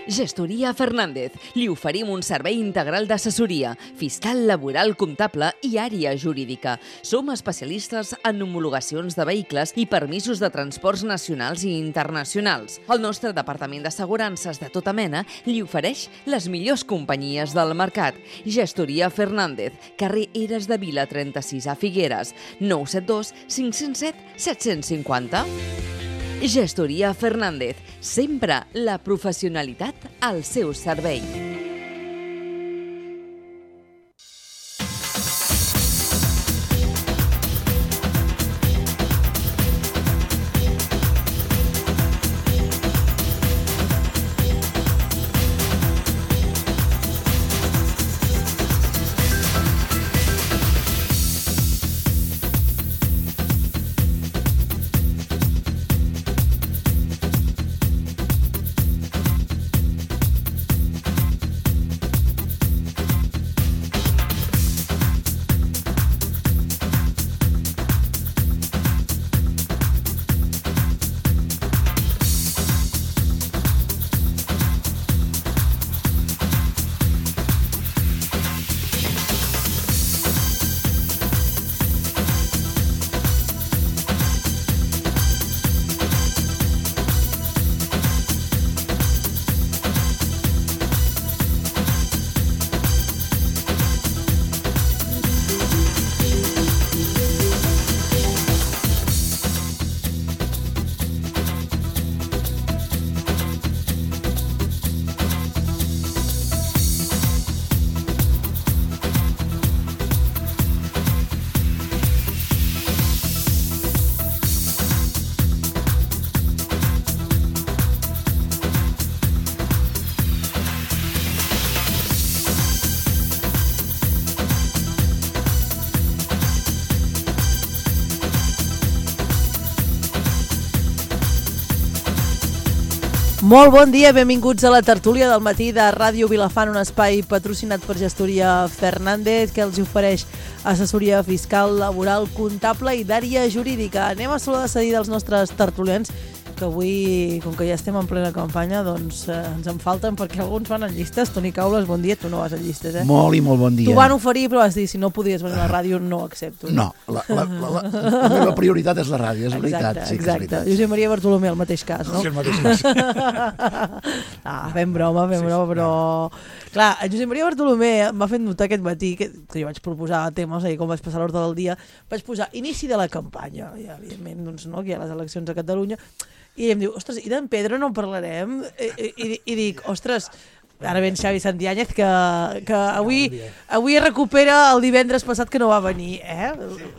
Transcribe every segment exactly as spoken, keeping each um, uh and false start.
Gestoria Fernández. Li oferim un servei integral d'assessoria, fiscal, laboral, comptable i àrea jurídica. Som especialistes en homologacions de vehicles i permisos de transports nacionals i internacionals. El nostre departament d'assegurances de tota mena li ofereix les millors companyies del mercat. Gestoria Fernández, carrer Eres de Vila trenta-sis a Figueres, nou set dos cinc zero set set cinc zero. Gestoria Fernández, sempre la professionalitat al seu servei. Molt bon dia, benvinguts a la tertúlia del matí de Ràdio Vilafant, un espai patrocinat per Gestoria Fernández que els ofereix assessoria fiscal, laboral, comptable i d'àrea jurídica. Anem a saludar de seguida els nostres tertulians, que avui, com que ja estem en plena campanya, doncs eh, ens en falten perquè alguns van en llistes. Toni Caules, bon dia, tu no vas en llistes, eh? Molt i molt bon dia. T'ho van oferir, però vas dir, si no podies venir a la ràdio, no accepto. No, la, la, la, la, la meva prioritat és la ràdio, és exacte, veritat. Sí, exacte. és veritat. Josep Maria Bartolomé, el mateix cas, no? Sí, el mateix cas. Ah, fem broma, fem sí, broma, però... Clar, en Josep Maria Bartolomé m'ha fet notar aquest matí, que, que jo vaig proposar temes, ahir com vaig passar l'ordre del dia, vaig posar inici de la campanya, i evidentment, doncs, no, que hi ha les eleccions a Catalunya, i em diu, ostres, i d'en Pedro no en parlarem? I, i, i dic, ostres, ara ven Xavi Santiáñez, que, que avui, avui recupera el divendres passat que no va venir, eh?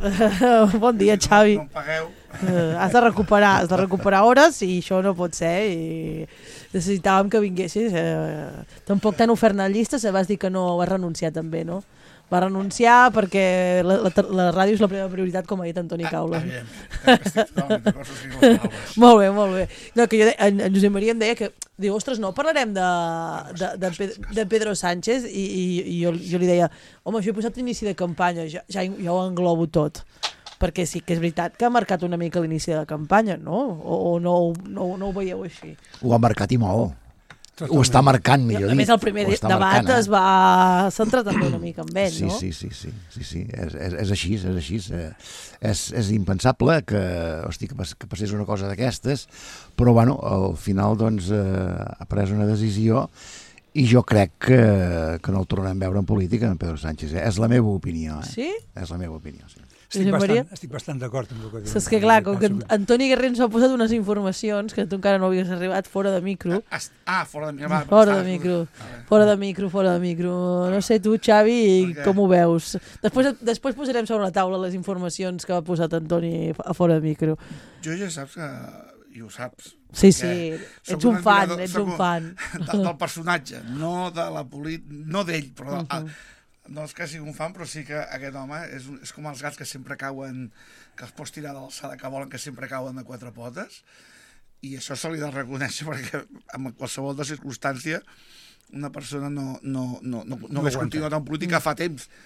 Sí. Bon dia, Xavi. No em pagueu. Uh, has de recuperar, has de recuperar hores i això no pot ser i necessitàvem que vinguessis. Eh, tampoc t'han ofert anar a llista, se vas dir que no, vas renunciar també, no? Va renunciar perquè la, la, la ràdio és la primera prioritat, com ha dit Antoni Caules. Ah, estic totalment d'acord, subscric les paraules. Molt bé, molt bé. No, que jo de, en, en Josep Maria em deia que, diu, ostres, no parlarem de, de, de, Pedro, de Pedro Sánchez i, i, i jo, jo li deia, home, això he posat inici de campanya, ja, ja, ja ho englobo tot. Perquè sí que és veritat que ha marcat una mica l'inici de la campanya, no? O, o no, no, no ho veieu així? Ho ha marcat i molt. Totalment. Ho està marcant, millor dit. A més, el primer debat marcant, eh? Es va centrar també una mica en ell, sí, no? Sí, sí, sí, sí, sí. És, és, és així, és així. És, és impensable que, hosti, que, pas, que passés una cosa d'aquestes, però bueno, al final doncs, eh, ha pres una decisió i jo crec que, que no el tornarem a veure en política, en Pedro Sánchez. Eh? És la meva opinió. Eh? Sí? És la meva opinió, sí. Estic bastant, estic bastant d'acord amb el que diu. Saps que clar, com que Antoni Guerrer ens ha posat unes informacions que tu encara no havies arribat fora de micro. Ah, fora de micro. Va, fora de micro, fora de micro, fora de micro. No sé tu, Xavi, okay. Com ho veus? Després, després posarem sobre la taula les informacions que va posar Antoni a fora de micro. Jo ja saps que... i ho saps. Sí, sí, ets un fan, ets un fan. Del personatge, no de la política, no d'ell, però... Uh-huh. No és que sigui un fan, però sí que aquest home és, un, és com els gats que sempre cauen, que els pots tirar de l'alçada que volen, que sempre cauen de quatre potes, i això se li ha de reconèixer perquè en qualsevol de circumstància una persona no, no, no, no, no hagués continuat en política fa temps.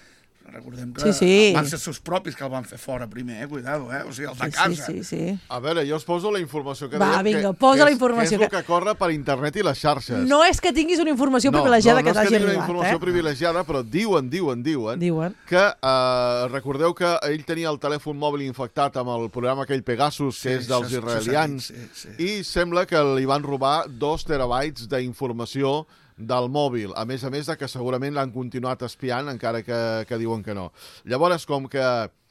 Recordem que sí, sí. van ser els seus propis que el van fer fora primer, eh? Cuidado, eh? O sigui, els de casa. Sí, sí, sí. A veure, jo us poso la informació que Va, dèiem, vinga, que, posa que la és, informació que és el que- que corre per internet i les xarxes. No és que tinguis una informació No, privilegiada no, que no és t'hagi que tingui una arribat, informació eh? privilegiada, però diuen, diuen, diuen, Diuen. que eh, recordeu que ell tenia el telèfon mòbil infectat amb el programa aquell Pegasus, que és dels això- això s'ha israelians, dit, sí, sí. i sembla que li van robar dos terabytes d'informació del mòbil, a més a més de que segurament l'han continuat espiant, encara que, que diuen que no. Llavors, com que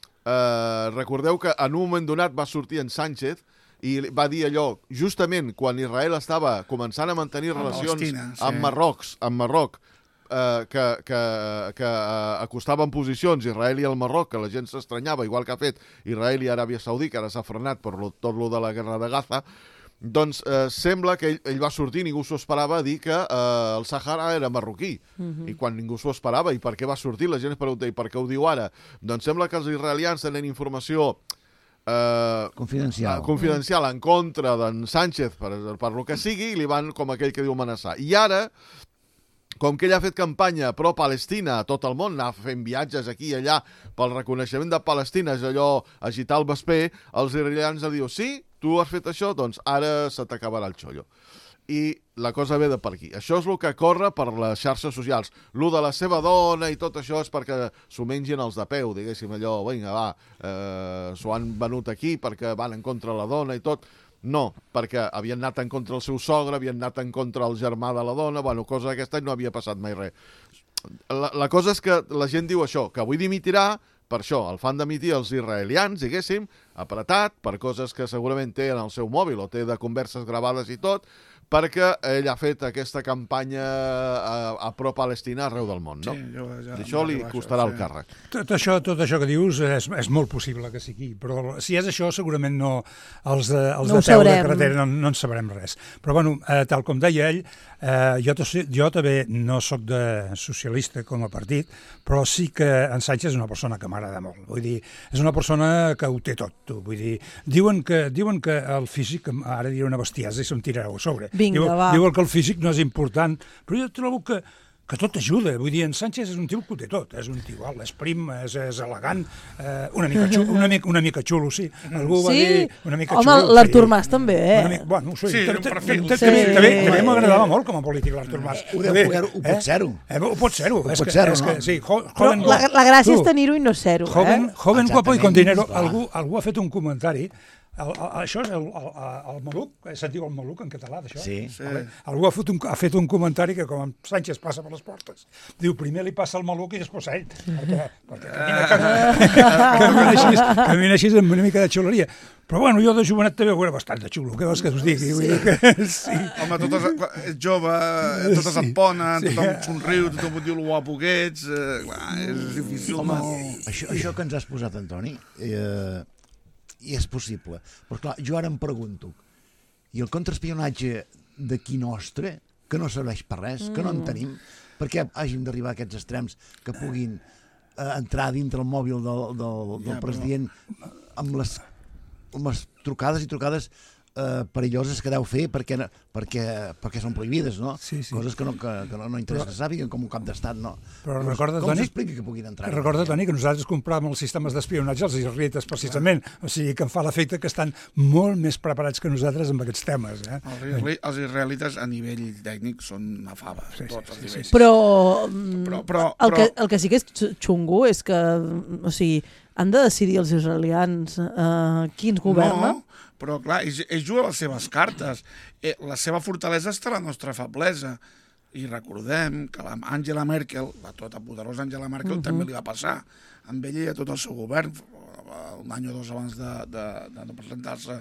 eh, recordeu que en un moment donat va sortir en Sánchez i va dir allò, justament quan Israel estava començant a mantenir Amb relacions Palestina, sí. amb Marrocs, amb Marroc, eh, que, que, que eh, acostaven posicions Israel i el Marroc, que la gent s'estranyava, igual que ha fet Israel i Aràbia Saudí, que ara s'ha frenat per lo, tot lo de la guerra de Gaza, doncs eh, sembla que ell, ell va sortir, ningú s'ho esperava, a dir que eh, el Sàhara era marroquí. Uh-huh. I quan ningú s'ho esperava, i per què va sortir? La gent es pregunta, i per què ho diu ara? Doncs sembla que els israelians tenen informació eh, Confidencial. eh, confidencial en contra d'en Sánchez, per, per lo que sigui, i li van, com aquell que diu, amenaçar. I ara, com que ell ha fet campanya pro-Palestina a tot el món, anar fent viatges aquí i allà pel reconeixement de Palestina, és allò, agitar el vesper, els israelians diuen, sí, tu has fet això, doncs ara se t'acabarà el xollo. I la cosa ve de per aquí. Això és el que corre per les xarxes socials. Lo de la seva dona i tot això és perquè s'ho mengin els de peu, diguéssim, allò, vinga, va, eh, s'ho han venut aquí perquè van en contra la dona i tot. No, perquè havien anat en contra el seu sogre, havien anat en contra el germà de la dona, bueno, cosa d'aquesta i no havia passat mai res. La, la cosa és que la gent diu això, que avui dimitirà, per això, el fan dimitir els israelians, diguéssim, apretat, per coses que segurament té en el seu mòbil o té de converses gravades i tot, perquè ell ha fet aquesta campanya a, a pro-Palestina arreu del món, no? Sí, jo ja- D'això li ja costarà això, el sí. càrrec. Tot això, tot això que dius és, és molt possible que sigui, però si és això segurament no, els de, els No ho de peu de sabrem. carretera no, no en sabrem res. Però bueno, eh, tal com deia ell, eh, jo, to- jo també no sóc de socialista com a partit, però sí que en Sánchez és una persona que m'agrada molt. Vull dir, és una persona que ho té tot. Tu. Vull dir, diuen que, diuen que el físic, ara diré una bestiesa i se'm tirareu a sobre. Vinga, diuen, va. diuen que el físic no és important, però jo trobo que que tot ajuda. Vull dir, en Sánchez és un tio que ho té tot. És un tio alt, és prim, és, és elegant, eh, una, mica xulo, una, mica, una mica xulo, sí. Algú va Sí? dir una mica Home, xulo. l'Artur sí. Mas també, eh? Una mica, bueno, sí, Sí, també- un perfil. també- Sí. també- També Sí. m'agradava molt com a polític l'Artur Mas. Ho deu Vull dir, poder- ho pot ser-ho. Eh, ho pot ser-ho. Ho és pot que- ser-ho, és no? que, sí, jo, Però joven, la, la gràcia tu, és tenir-ho i no ser-ho, Joven, eh? joven guapo i con Exactament, dinero. clar. Algú, algú ha fet un comentari. El, el, això és el, el, el Maluc, se't diu el Maluc en català, d'això? Sí. Sí. Vale. Algú ha fet, un, ha fet un comentari que com en Sánchez passa per les portes, diu primer li passa el Maluc i després a ell, perquè, perquè camina, camina, camina, així, camina així amb una mica de xuleria. Però bueno, jo de jovenet també ho era bastant de xulo, què vols que us digui? Vull dir que, sí. Home, totes, ets jove, totes et ponen, tothom et somriu, tothom et diu el guapo que ets, eh, clar, és difícil. Home, no? això, això que ens has posat, Antoni, eh, i és possible. Però clar, jo ara em pregunto, i el contraespionatge d'aquí nostre, que no serveix per res, que no en tenim, per què hàgim d'arribar a aquests extrems que puguin eh, entrar dintre el mòbil del, del, del Ja, president amb les, amb les trucades i trucades eh, perilloses que deu fer perquè, perquè, perquè són prohibides, no? Sí, sí. Coses que no, que, que no, no interessa que sàpiguen com un cap d'estat, no? Però Com- recorda, com Toni, s'explica que puguin entrar? Recorda, Toni, que nosaltres compràvem els sistemes d'espionatge als israelites, precisament. O sigui, que em fa l'efecte que estan molt més preparats que nosaltres amb aquests temes. Eh? Els, israeli, els israelites a nivell tècnic són una fava, Sí, sí, tots els sí, sí, nivells. sí. Però, Però- però- el, que, però- el que sí que és xu- xungo és que, o sigui, han de decidir els israelians eh, qui ens governa. No, però clar, ells, ells juguen les seves cartes. Eh, la seva fortalesa està a la nostra feblesa. I recordem que l'Angela Merkel, la tota poderosa Angela Merkel, uh -huh. també li va passar amb ella i a tot el seu govern, un any o dos abans de, de, de presentar-se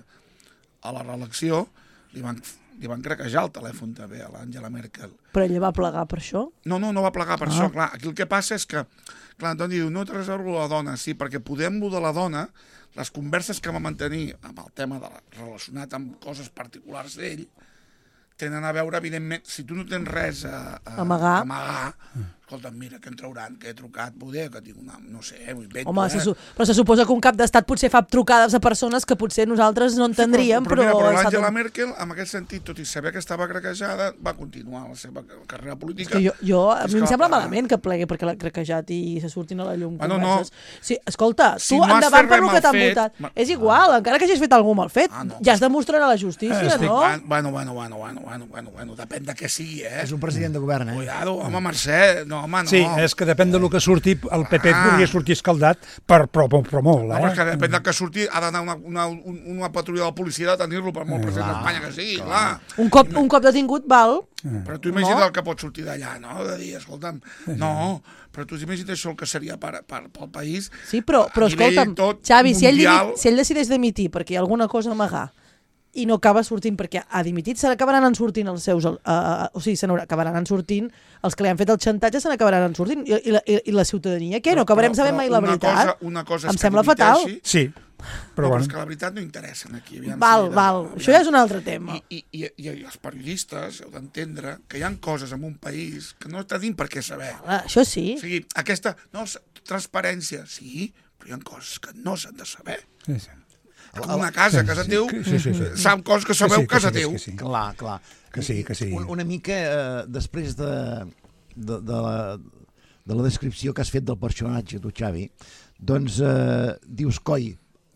a la reelecció, li van, li van craquejar el telèfon també a l'Angela Merkel. Però ella va plegar per això. No, no, no va plegar per Ah. això, clar. Aquí el que passa és que, clar, Antoni diu, no te reservo la dona, sí, perquè podem de la dona, les converses que va mantenir amb el tema de la, relacionat amb coses particulars d'ell, tenen a veure, evidentment, si tu no tens res a, a Amagar. a amagar, escolta'm, mira, que em trauran, que he trucat, poder, que tinc una... no sé, m'ho invento, Home, eh? se su però se suposa que un cap d'estat potser fa trucades a persones que potser nosaltres no entendríem, sí, però, però, però... mira, però l'Àngela estat... Merkel, en aquest sentit, tot i saber que estava craquejada, va continuar la seva carrera política. És que jo, jo, a És mi que em sembla va- malament que plegui perquè l'ha craquejat i se surtin a la llum Bueno, converses. Sí, escolta, Si tu no has endavant fet per res lo que mal t'han fet, votat. ma- És igual, encara que hagis fet alguna mal fet, Ah, no. ja es demostrarà a la justícia, Estic- no? Bueno, bueno, bueno, bueno, bueno, bueno, bueno, depèn de què sigui, eh? És un president de govern, eh? Cuidado, home, Mercè, no, home, no. Sí, és que depèn del que surti, el P P Ah. podria sortir escaldat per, però, però molt, No, però és eh? que depèn del que surti, ha d'anar una, una, un- una patrulla de la policia a detenir-lo per molt president d'Espanya que sigui, clar. Un cop, un cop detingut val. Però tu imagina't No. el que pot sortir d'allà, no? De dir, escolta'm, no, però tu imagina't això el que seria per, per, pel país. Sí, però, però a nivell escolta'm, tot Xavi, si ell, mundial. dimit, si ell decideix dimitir perquè hi ha alguna cosa a amagar i no acaba sortint perquè ha dimitit, se n'acabaran en sortint els seus... Uh, uh, o sigui, se n'acabaran en sortint els que li han fet el xantatge, se n'acabaran en sortint. I, i, la, i, I la ciutadania, què? No acabarem Però- sabent però mai la una veritat? Cosa, una cosa és Em que sembla fatal. dimiteixi, Sí, però no, però és bueno. que la veritat no interessa aquí. Aviam, Val, si de- val. aviam. Això ja és un altre tema. I, i, i, i els periodistes heu d'entendre que hi ha coses en un país que no tenim per què saber. Ah, això sí. O sigui, aquesta... No, s- transparència, sí, però hi ha coses que no s'han de saber. Sí, sí. Com una casa, a casa teu, Sí, sí, sí. sap coses que sabeu a sí, casa sí, teu. que sí. Clar, clar. Que sí, que sí. Una, una mica, eh, després de, de, de, la, de la descripció que has fet del personatge, tu, Xavi, doncs eh, dius, coi,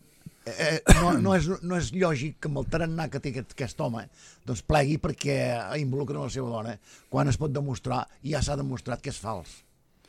eh, no, no, és, no és lògic que amb el tarannà que té aquest, aquest home doncs plegui perquè involucra la seva dona, quan es pot demostrar, i ja s'ha demostrat que és fals.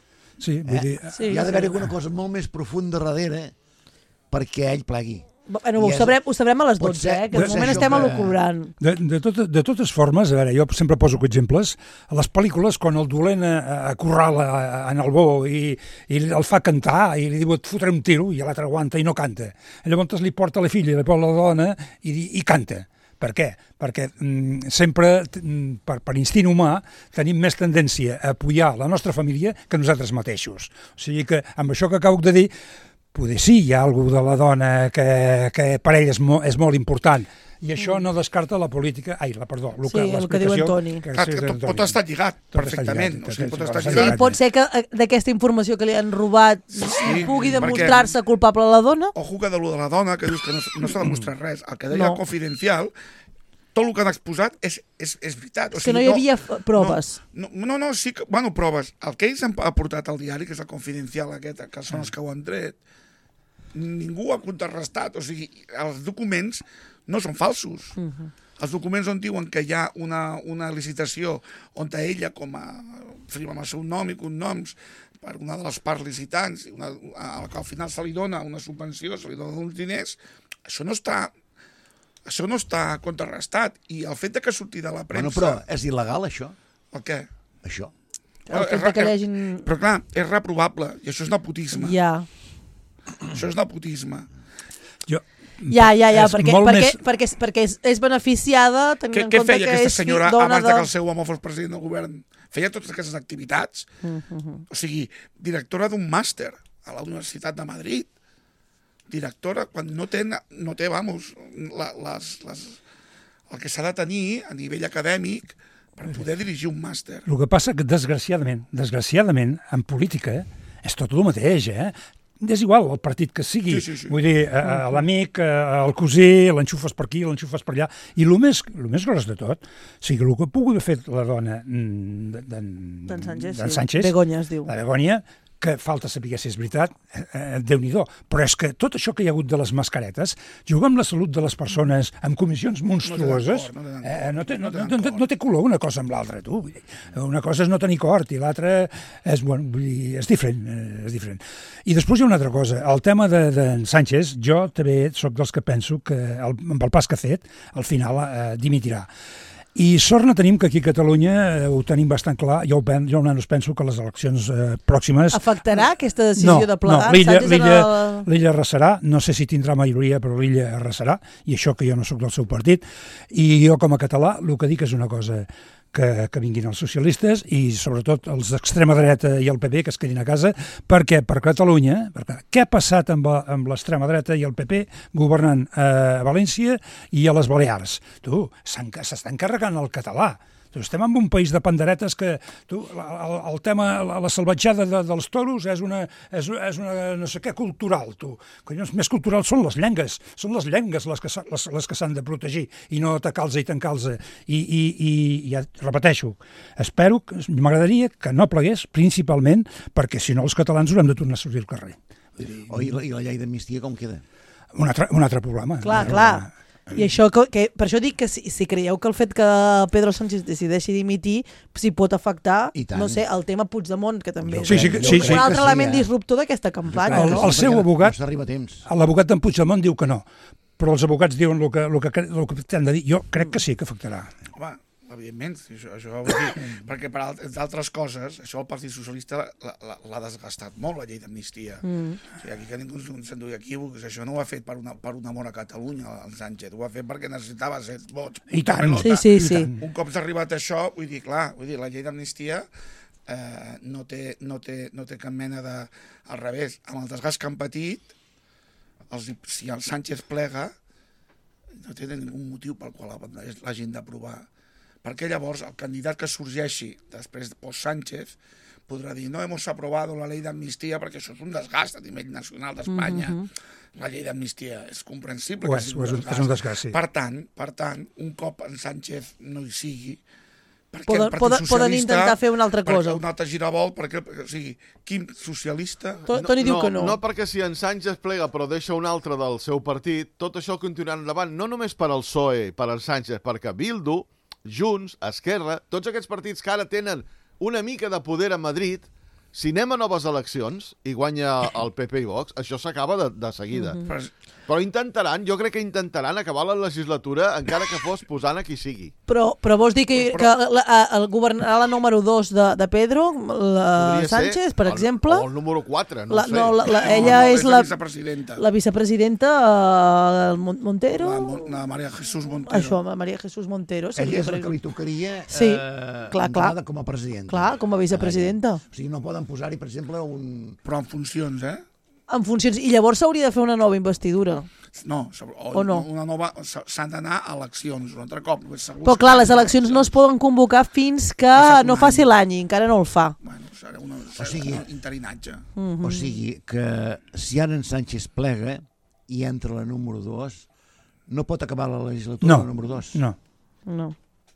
Sí, vull dir... Eh? Sí, Hi ha sí. d'haver alguna cosa molt més profunda darrere perquè ell plegui. Bueno, ho I és- sabrem, ho sabrem a les pot dotze, ser- eh? Que de pot ser moment això estem que- elucubrant. De, de, tot, de totes formes, a veure, jo sempre poso exemples, a les pel·lícules, quan el dolent eh, acorrala en el bo i, i el fa cantar i li diu et fotré un tiro i l'altre aguanta i no canta. Llavors li porta la filla i li porta la dona i, i canta. Per què? Perquè mm, sempre, mm, per, per instint humà, tenim més tendència a apoyar la nostra família que nosaltres mateixos. O sigui que, amb això que acabo de dir, poder sí, hi ha algú de la dona que, que per ell és, mo, és molt important. I això no descarta la política... Ai, la, perdó, el Sí, el que diu l'explicació Antoni. que Clar, sí, que tot Antoni. pot estar lligat, Tot està perfectament. lligat, O sigui, pot tot estar està Sí, lligat. lligat. pot ser que eh, d'aquesta informació que li han robat Sí, pugui perquè- demostrar-se culpable a la dona? Ojo que de lo de la dona, que dius que no, s- no s'ha demostrat res. El que deia No. Confidencial, tot el que han exposat és, és, és veritat. O És que no hi havia f- proves. No, no, no, sí que... Bueno, proves. El que ells han aportat al diari, que és el Confidencial aquest, que són els que ho han tret, ningú ho ha contrarrestat. O sigui, els documents no són falsos. Uh -huh. Els documents on diuen que hi ha una, una licitació on ella, com a firma amb el seu nom i cognoms, per una de les parts licitants, i una, a la que al final se li dona una subvenció, se li dona uns diners, això no està... Això no està contrarrestat. I el fet de que surti de la Bueno, premsa... però és il·legal, això? El què? Això. El fet de que hi hagin... Però clar, és reprobable, i això és nepotisme. Ja, Això és nepotisme. Jo, ja, ja, ja és perquè, molt perquè, més- perquè, és, perquè és, és beneficiada tenint Què, en què compte feia que aquesta és fi- senyora dona abans de... de... que el seu home fos president del govern? Feia totes aquestes activitats. O sigui, directora d'un màster a la Universitat de Madrid. Directora, quan no té, no té vamos, la, les, les, el que s'ha de tenir a nivell acadèmic per poder dirigir un màster. el que passa que, desgraciadament, desgraciadament, en política, és tot el mateix, eh? És igual el partit que sigui. Sí, sí, sí. Vull dir, eh, l'amic, eh, el cosí, l'enxufes per aquí, l'enxufes per allà. I el més, el més gros de tot, o sigui, el que pugui haver fet la dona mm, d'en D'en Sánchez, d'en sí. Sánchez, Begoña es diu. la Begoña, que falta saber si és veritat, eh, eh, Déu-n'hi-do. Però és que tot això que hi ha hagut de les mascaretes, jugar amb la salut de les persones amb comissions monstruoses, No té d'acord, no té eh, no, té, no, no té no, no, no té color una cosa amb l'altra, tu. Vull dir, una cosa és no tenir cort i l'altra és, bueno, vull dir, és diferent, eh, és diferent. I després hi ha una altra cosa. El tema de, de Sánchez, jo també sóc dels que penso que el, amb el pas que ha fet, al final eh, dimitirà. I sort no tenim que aquí a Catalunya eh, ho tenim bastant clar. Jo, pen, jo almenys penso que les eleccions eh, pròximes... Afectarà aquesta decisió no, de plegar? No, l'illa Sánchez en l'illa- el- l'illa arrasarà, no sé si tindrà majoria, però l'illa arrasarà, i això que jo no sóc del seu partit. I jo, com a català, el que dic és una cosa, que, que vinguin els socialistes i sobretot els d'extrema dreta i el P P que es quedin a casa, perquè per Catalunya, perquè què ha passat amb, amb l'extrema dreta i el P P governant a València i a les Balears? Tu, s'estan carregant el català. Estem en un país de panderetes que tu, el, el tema, la, la salvatjada de, dels toros és una, és, és una no sé què cultural, tu. Collons, més cultural són les llengues, són les llengues les que, les, les que s'han de protegir i no atacar-los i tancar-los. I, i, i ja repeteixo, espero, que m'agradaria que no plegués principalment perquè si no els catalans haurem de tornar a sortir al carrer. Oh, i, la, I la llei d'amnistia com queda? Un altre, un altre problema. Clar, clar. I això, que, que, per això dic que si, si creieu que el fet que Pedro Sánchez decideixi dimitir si pot afectar, no sé, el tema Puigdemont, que també sí, sí, sí, és un altre element disruptor d'aquesta campanya. El, el seu abogat, no l'abogat d'en Puigdemont diu que no, però els abogats diuen el que, el que, el que t'han de dir. Jo crec que sí que afectarà. Home, evidentment, això, això vol dir, perquè per altres coses, això el Partit Socialista l'ha desgastat molt, la llei d'amnistia. Mm. O sigui, aquí que ningú s'endugui equívocs, això no ho ha fet per, una, per un amor a Catalunya, el Sánchez, ho ha fet perquè necessitava set vots. I tant, sí, sí, sí. Un cop s'ha arribat a això, vull dir, clar, vull dir, la llei d'amnistia eh, no, té, no, té, no té cap mena de... Al revés, amb el desgast que han patit, els, si el Sánchez plega, no té ningú motiu pel qual l'hagin d'aprovar. Perquè llavors el candidat que sorgeixi després de post-Sánchez podrà dir no hemos aprobado la llei d'amnistia perquè això és un desgast a nivell nacional d'Espanya. Mm-hmm. La llei d'amnistia és comprensible. Ho és, que sigui un és, un, és un desgast, sí. Per tant, per tant, un cop en Sánchez no hi sigui, perquè poden, el Partit poden, Socialista... Poden intentar fer una altra cosa. Un altre girabolt, perquè, o sigui, Quim socialista... Toni diu que no. No perquè si en Sánchez plega però deixa un altre del seu partit, tot això continuarà endavant, no només per al P S O E, per en Sánchez, perquè Bildu, Junts, Esquerra, tots aquests partits que ara tenen una mica de poder a Madrid, si anem a noves eleccions i guanya el P P i Vox, això s'acaba de, de seguida. Mm-hmm. Però intentaran, jo crec que intentaran acabar la legislatura encara que fos posant a qui sigui. Però, però vols dir que, que la, el governarà la número dos de, de Pedro, la Sánchez, per el, exemple? O el número quatre, no la, sé. No, la, la, ella no, no, és la, la vicepresidenta. La vicepresidenta uh, Montero? La, la María Jesús Montero. Això, María Jesús Montero. Ella és la que li tocaria sí, eh, clar, clar. com a presidenta. Clar, com a vicepresidenta. O sigui, no poden posar-hi, per exemple, un... Però en funcions, eh? En funcions. I llavors s'hauria de fer una nova investidura. No, o, o no? Una nova... S'han d'anar a eleccions un altre cop. Però clar, les eleccions no es poden convocar fins que no faci l'any i encara no el fa. Bueno, serà una, serà o sigui, un interinatge. Mm-hmm. O sigui que si ara en Sánchez plega i entra la número dos, no pot acabar la legislatura no, la número dos. No, no.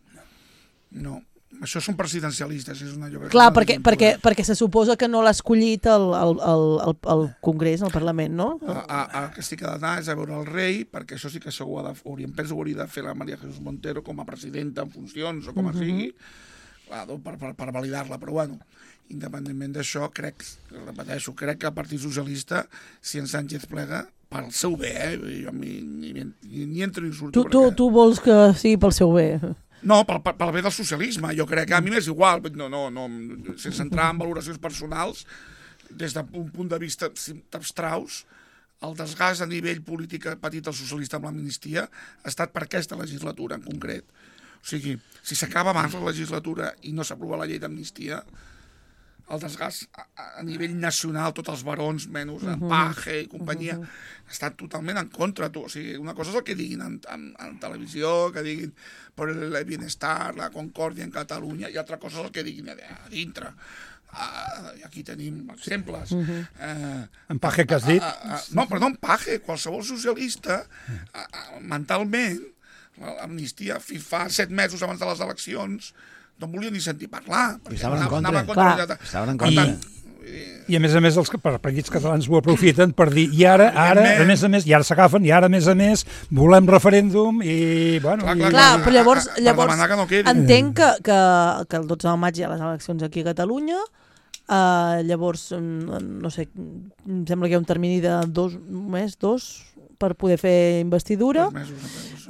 No. Això són presidencialistes. És una, jo crec clar, una perquè, perquè, perquè se suposa que no l'ha escollit el, el, el, el, el Congrés, el Parlament, no? A, a, a que sí que ha d'anar és a veure el rei, perquè això sí que segur ha de, hauríem, penso que hauria de fer la María Jesús Montero com a presidenta en funcions o com a uh-huh. sigui, clar, per, per, per validar-la, però bueno, independentment d'això, crec, repeteixo, crec que el Partit Socialista, si en Sánchez plega, pel seu bé, eh? Jo ni, ni, ni, ni entro ni surto. Tu, tu, tu vols que sigui pel seu bé? No, pel, pel bé del socialisme. Jo crec que a mi m'és igual, no, no, no, sense entrar en valoracions personals, des d'un punt de vista abstraus, el desgast a nivell polític patit el socialista amb l'amnistia ha estat per aquesta legislatura en concret. O sigui, si s'acaba abans la legislatura i no s'aprova la llei d'amnistia, el desgast a, a nivell nacional, tots els barons, menys uh-huh. Paje i companyia, uh-huh. ha estat totalment en contra. Tu. O sigui, una cosa és el que diguin en, en, en televisió, que diguin per el bienestar, la concòrdia en Catalunya, i altra cosa és el que diguin a, a dintre. Uh, aquí tenim exemples. Uh-huh. uh, en Paje que has dit? Uh, uh, uh, no, perdó, en Paje, qualsevol socialista, uh, uh, mentalment, l'amnistia fa set mesos abans de les eleccions, no en volia ni sentir parlar. I estaven en contra. En contra. Estaven en contra. I, I a més a més els partits catalans ho aprofiten per dir i ara, ara, a més a més, i ara s'agafen, i ara a més a més volem referèndum i, bueno... Clar, clar, i... clar però llavors, llavors que no entenc que, que, que el dotze de maig hi ha les eleccions aquí a Catalunya, uh, llavors, no sé, em sembla que hi ha un termini de dos, un mes, dos, per poder fer investidura. Dos mesos, mesos.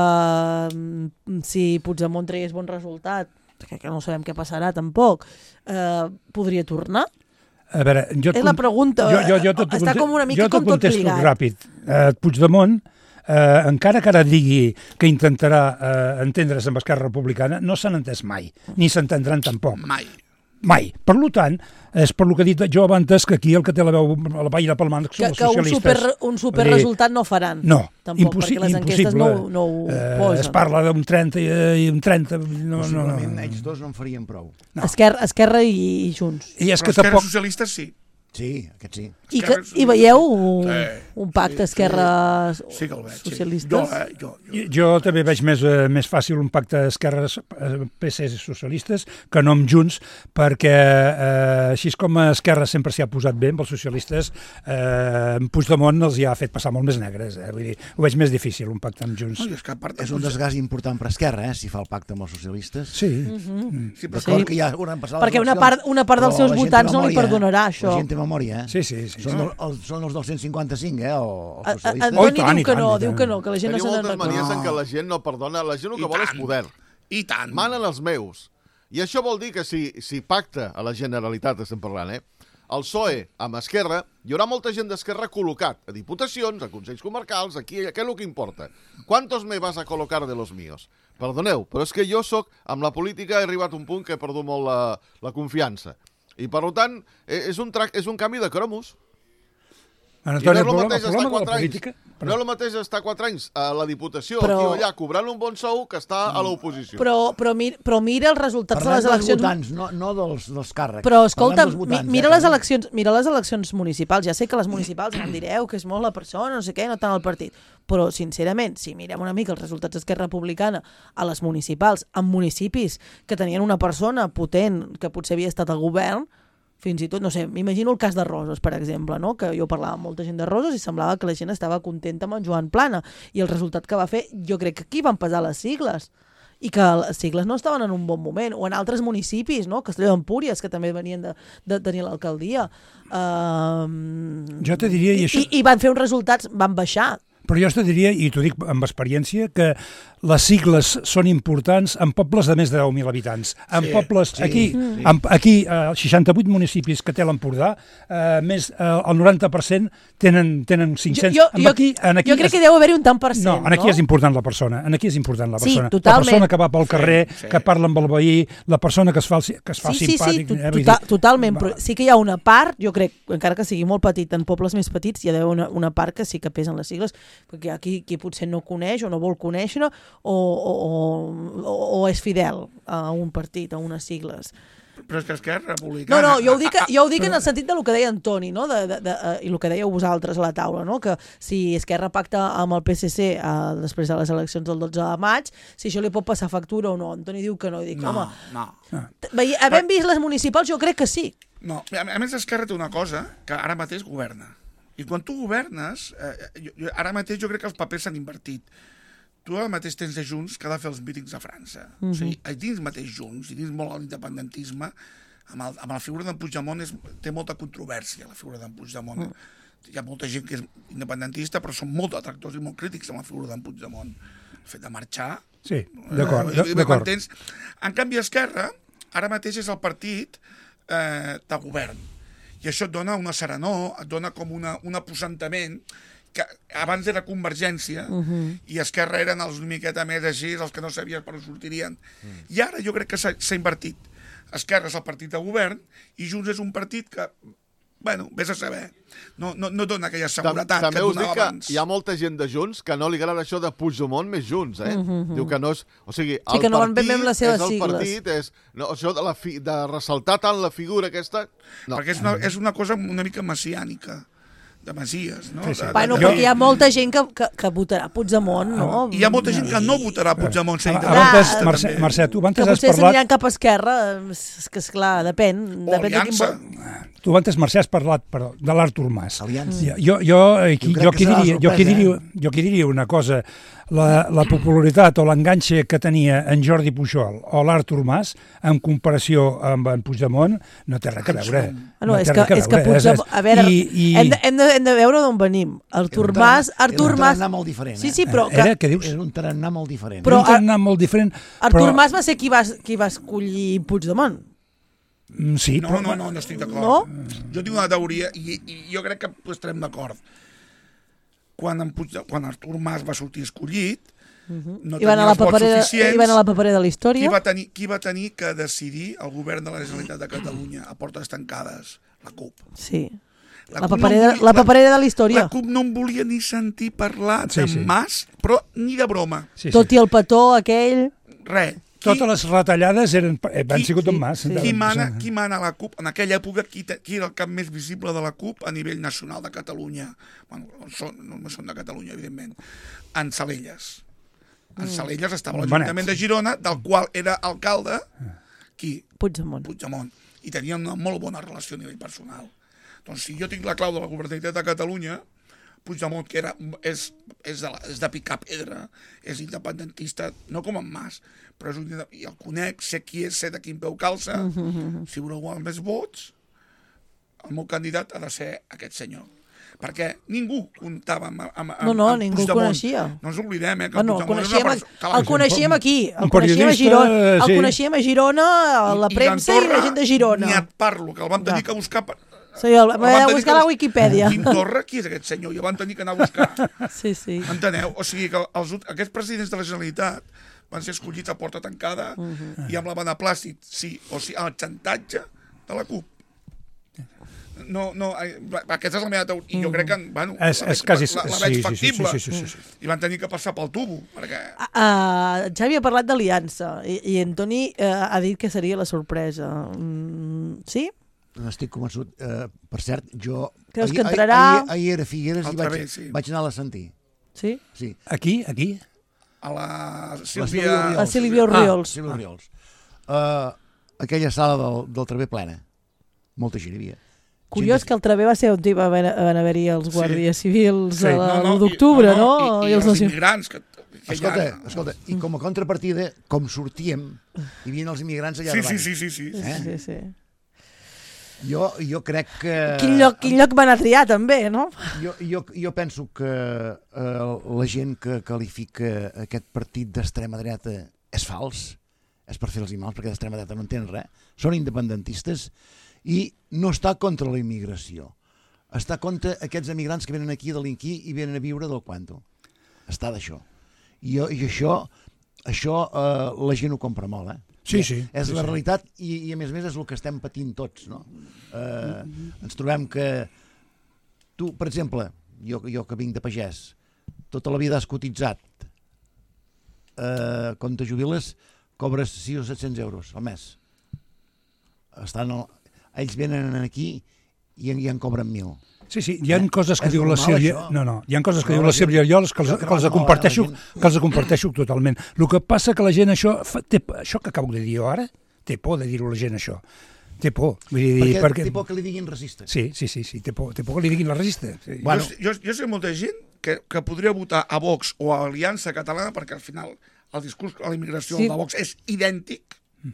Uh, si Puigdemont tragués bon resultat, que no sabem què passarà tampoc, eh, podria tornar? A veure, jo és la pregunta, jo, jo, jo tot està com una mica com tot lligat. Ràpid. Eh, Puigdemont, eh, encara que ara digui que intentarà eh, entendre's amb Esquerra Republicana, no s'han entès mai, ni s'entendran tampoc. Mai. Mai. Per tant, és per lo que he dit jo abans, que aquí el que té la veu a la paella pel mans són que, els que un socialistes. super, un super resultat no faran. No, tampoc, impossi perquè les enquestes impossible. no, no ho eh, posen. Es parla d'un trenta i un trenta... No, Possiblement no, no. ells dos no en farien prou. No. Esquerra, Esquerra i, i Junts. I és Però que Esquerra tampoc... Socialista sí. Sí, aquest sí. I, que, i veieu un, Sí, un pacte sí, Esquerra Sí que el veig. socialistes? Sí. Jo, eh, jo, jo. Jo també veig més, eh, més fàcil un pacte Esquerra-P C socialistes que no amb Junts, perquè eh, així com Esquerra sempre s'hi ha posat bé amb els socialistes, eh, Puigdemont els hi ha fet passar molt més negres. Eh? Vull dir, ho veig més difícil, un pacte amb Junts. No, i és, que a part, És un desgast important per Esquerra, eh, si fa el pacte amb els socialistes. Sí. Mm-hmm. Sí, però D'acord Sí. que ja hauran passat les Perquè una eleccions, part, una part dels però seus la gent té votants no li memòria, perdonarà eh? això. La gent té memòria, eh? Sí, sí, sí. Són, el, el, són els dos cents i cinquanta-cinc, eh, o, A- els a- socialistes. Antoni Oh, i tant, diu i que tant, no, i tant. diu que no, que la gent no Teniu se n'en moltes manies recorda. en què la gent no perdona. La gent el que I vol és tant. poder. I tant. Manen els meus. I això vol dir que si, si pacta a la Generalitat, estem parlant, eh? El P S O E amb Esquerra, hi haurà molta gent d'Esquerra col·locat a diputacions, a consells comarcals, aquí, què és el que importa? ¿Cuántos me vas a colocar de los míos? Perdoneu, però és que jo sóc, amb la política he arribat a un punt que he perdut molt la, la confiança. I per tant, eh, és un, trac, és un canvi de cromos. I no Antoni, és el el problema, mateix el estar problema de la quatre anys. política... No és el mateix estar quatre anys a la Diputació, Però- aquí o allà, cobrant un bon sou, que està a l'oposició. Però, però, mir, però mira els resultats Parlem de les dels eleccions... votants, no, no dels, dels càrrecs. Però, escolta, Parlem dels votants, mi, mira, eh, les també. eleccions, mira les eleccions municipals. Ja sé que les municipals em direu que és molt la persona, no sé què, no tant el partit. Però, sincerament, si mirem una mica els resultats d'Esquerra Republicana a les municipals, en municipis que tenien una persona potent que potser havia estat al govern, fins i tot, no sé, m'imagino el cas de Roses, per exemple, no? Que jo parlava amb molta gent de Roses i semblava que la gent estava contenta amb en Joan Plana. I el resultat que va fer, jo crec que aquí van pesar les sigles. I que les sigles no estaven en un bon moment. O en altres municipis, no? Castelló d'Empúries, que també venien de, de tenir l'alcaldia. Uh, Jo te diria, i això... I, I van fer uns resultats, van baixar. Però jo te diria, i t'ho dic amb experiència, que les sigles són importants en pobles de més de deu mil habitants. En Sí, pobles, sí, aquí, sí. en, aquí eh, seixanta-vuit municipis que té l'Empordà, eh, més eh, el noranta per cent tenen, tenen cinc-cents. Jo, En jo, aquí, en aquí jo crec és- que deu haver-hi un tant per cent, No, en aquí no? és important la persona, en aquí és important la Sí, persona. totalment. La persona que va pel carrer, Sí, sí. que parla amb el veí, la persona que es fa, el- que es fa Sí, sí, sí, simpàtic. to eh, vull tota, dir, totalment, va. però sí que hi ha una part, jo crec, encara que sigui molt petit, en pobles més petits, hi ha d'haver una, una part que sí que pesen les sigles, perquè aquí qui potser no coneix o no vol conèixer o, o, o, o és fidel a un partit, a unes sigles. Però és que Esquerra No, Republicana... no, jo ho dic, jo ho dic en el sentit del que deia Antoni, no? de, de, de, eh, i el que dèieu vosaltres a la taula, no? Que si Esquerra pacta amb el P S C eh, després de les eleccions del dotze de maig, si això li pot passar factura o no. Antoni diu que no, i dic, No, home, no. veient, havent vist les municipals, jo crec que sí. No, a a més Esquerra té una cosa, que ara mateix governa. I quan tu governes, eh, jo, jo, ara mateix jo crec que els papers s'han invertit. Tu ara mateix tens de Junts que ha de fer els mítings a França. Mm -hmm. O sigui, dins mateix Junts, i dins molt l'independentisme, amb, el, amb la figura d'en Puigdemont és, té molta controvèrsia, la figura d'en Puigdemont. Mm. Hi ha molta gent que és independentista, però són molt detractors i molt crítics amb la figura d'en Puigdemont. El fet de marxar... Sí, d'acord, Eh, d'acord. m'entens? En canvi, Esquerra, ara mateix és el partit eh, de govern. I això et dona una serenor, et dona com una, un aposentament que abans era Convergència uh -huh. i Esquerra eren els una miqueta més així, els que no sabies per on sortirien. Mm. I ara jo crec que s'ha invertit. Esquerra és el partit de govern i Junts és un partit que, bueno, vés a saber, no, no, no dona aquella seguretat Tam, també que et us donava dic abans. que hi ha molta gent de Junts que no li agrada això de Puigdemont més Junts, eh? Mm -hmm. Diu que no és... O sigui, el Sí, que no van ben partit bé amb les seves és el sigles. partit, és... No, això de, la fi, de ressaltar tant la figura aquesta... No. Perquè és una, és una cosa una mica messiànica, de Masies, no? Sí, sí. De- de- Bueno, Jo- perquè hi ha molta gent que, que, que votarà Puigdemont, no? I hi ha molta gent que no votarà Puigdemont. s'ha dit. Abans, Clar, Mercè, també. Mercè, tu abans Que has potser parlat... s'aniran cap a esquerra, és que esclar, depèn. O depèn de quin Aliança. vol... Tu abans, Mercè, has parlat perdó, de l'Artur Mas. Aliança. Jo, jo, jo, aquí, Jo crec jo, que aquí serà la diria, jo, aquí sorpresa, diria, jo aquí diria una cosa. La, la popularitat o l'enganxe que tenia en Jordi Pujol o l'Artur Mas, en comparació amb en Puigdemont, no té res a veure. Ah, no, és té que, res és que veure. Puigdemont... A veure, I, i... hem, de, hem, de, hem de veure d'on venim. Artur Era un Mas... tarannà- Artur era un Mas... tarannà molt diferent, Sí, eh? sí, però... Era, Que, què dius? És un tarannà molt diferent. Però- Però, un tarannà molt diferent. Artur però, Mas va ser qui va, qui va escollir Puigdemont. Mm, Sí, No, però... no, no, no estic d'acord. No? Jo tinc una teoria i, i jo crec que estarem d'acord. Quan, en Puig, quan Artur Mas va sortir escollit, no I van tenia a la els vots paperera, suficients. i van a la paperera de la Qui història. va, tenir, qui va tenir que decidir el govern de la Generalitat de Catalunya a portes tancades? La CUP. Sí. La, La CUP paperera, no en volia- la paperera de la història. La CUP no en volia ni sentir parlar Sí, de sí. Mas, però ni de broma. Sí, sí. Tot i el petó aquell... Res. Totes les retallades eren, eh, van Qui- sigut qui- en Mas. sí. Qui mana, qui mana a la CUP? En aquella època, qui, te, qui era el cap més visible de la CUP a nivell nacional de Catalunya? Bueno, són, no només són de Catalunya, evidentment. En Salelles. En Salelles estava l'Ajuntament de Girona, del qual era alcalde, qui? Puigdemont. Puigdemont. I tenia una molt bona relació a nivell personal. Doncs si jo tinc la clau de la governabilitat de Catalunya, Puigdemont, que era, és, és, de la, és de picar pedra, és independentista, no com en Mas, però és un, i el conec, sé qui és, sé de quin peu calça, mm-hmm. si voleu els més vots, el meu candidat ha de ser aquest senyor. Perquè ningú comptava amb, amb, amb, No, no, amb ningú el Puigdemont. coneixia. No ens oblidem, eh, que Bueno, el el Puigdemont és una coneixíem, persona... que la- el coneixíem aquí, el Un coneixíem a periodista, Girona, el sí. coneixíem a Girona, a la I- i premsa i la d'Andorra, gent de Girona. Ni et parlo, que el vam tenir Va. que buscar... Per... Sí, el, el vaig vam a tenir buscar que a la bus- Wikipedia. Quim Torra, qui és aquest senyor? I el van tenir que anar a buscar. Sí, sí. Enteneu? O sigui que els, aquests presidents de la Generalitat van ser escollits a porta tancada Mhm. i amb la beneplàcit, sí, o sigui, amb el xantatge de la CUP. No, no, eh, aquesta és la meva teoria. I jo crec que, bueno, És, la és veig, quasi... la, la sí, veig sí, sí, factible. sí, sí, sí, sí. I van tenir que passar pel tubo, perquè... Uh, Xavi ha parlat d'aliança i, i Antoni uh, ha dit que seria la sorpresa. Mm, sí? Estic convençut. Eh, per cert, jo... Creus ahir- que entrarà? Ahir, ahir era a Figueres i Altra vaig, vez, sí. vaig anar a la sentir. Sí? Sí. Aquí, aquí? A la Sílvia Sílvia... Oriols. A Sílvia Oriols. Sí, l'Oriols. Uh, aquella sala del, del Traver plena. Molta gent hi havia. Curiós que el Traver va ser on hi va haver- van haver-hi els guàrdies civils Sí. a No, no, l'u i- d'octubre, no? I, i, i els nacionals. immigrants, que, que Escolta, ja... escolta, i com a contrapartida, com sortíem, hi havia els immigrants allà Sí, davant. sí, sí, sí, sí. Eh? Sí, sí. Jo, jo crec que... Quin lloc, quin lloc van a triar, també, no? Jo, jo, jo penso que eh, la gent que qualifica aquest partit d'extrema dreta és fals, és per fer els mals, perquè d'extrema dreta no entén res, són independentistes i no està contra la immigració, està contra aquests emigrants que venen aquí a delinquir i venen a viure del quanto. Està d'això. I, jo, i això, això eh, la gent ho compra molt, eh? Sí, sí. És sí, la sí. realitat i, i a més a més és el que estem patint tots, no? Eh, ens trobem que tu, per exemple, jo, jo que vinc de pagès, tota la vida has cotitzat, eh, quan te jubiles cobres sis o set-cents euros al mes. Estan el, ells venen aquí i en, i en cobren mil. Sí, sí, hi ha Eh? coses que És diu la normal, Sílvia... això. No, no, hi ha coses que No, diu la la Sílvia gent- Oriols que els, això que que els no, comparteixo, la gent- que els comparteixo totalment. El que passa que la gent això... Fa, té, això que acabo de dir jo ara, té por de dir-ho a la gent, això. Té por. Vull dir, Perquè, perquè... té por que li diguin racista. Sí, sí, sí, sí té, por, té por que li diguin la racista. Sí. Bueno. Jo, jo, jo sé molta gent que, que podria votar a Vox o a Aliança Catalana perquè al final el discurs a la immigració Sí. de Vox és idèntic.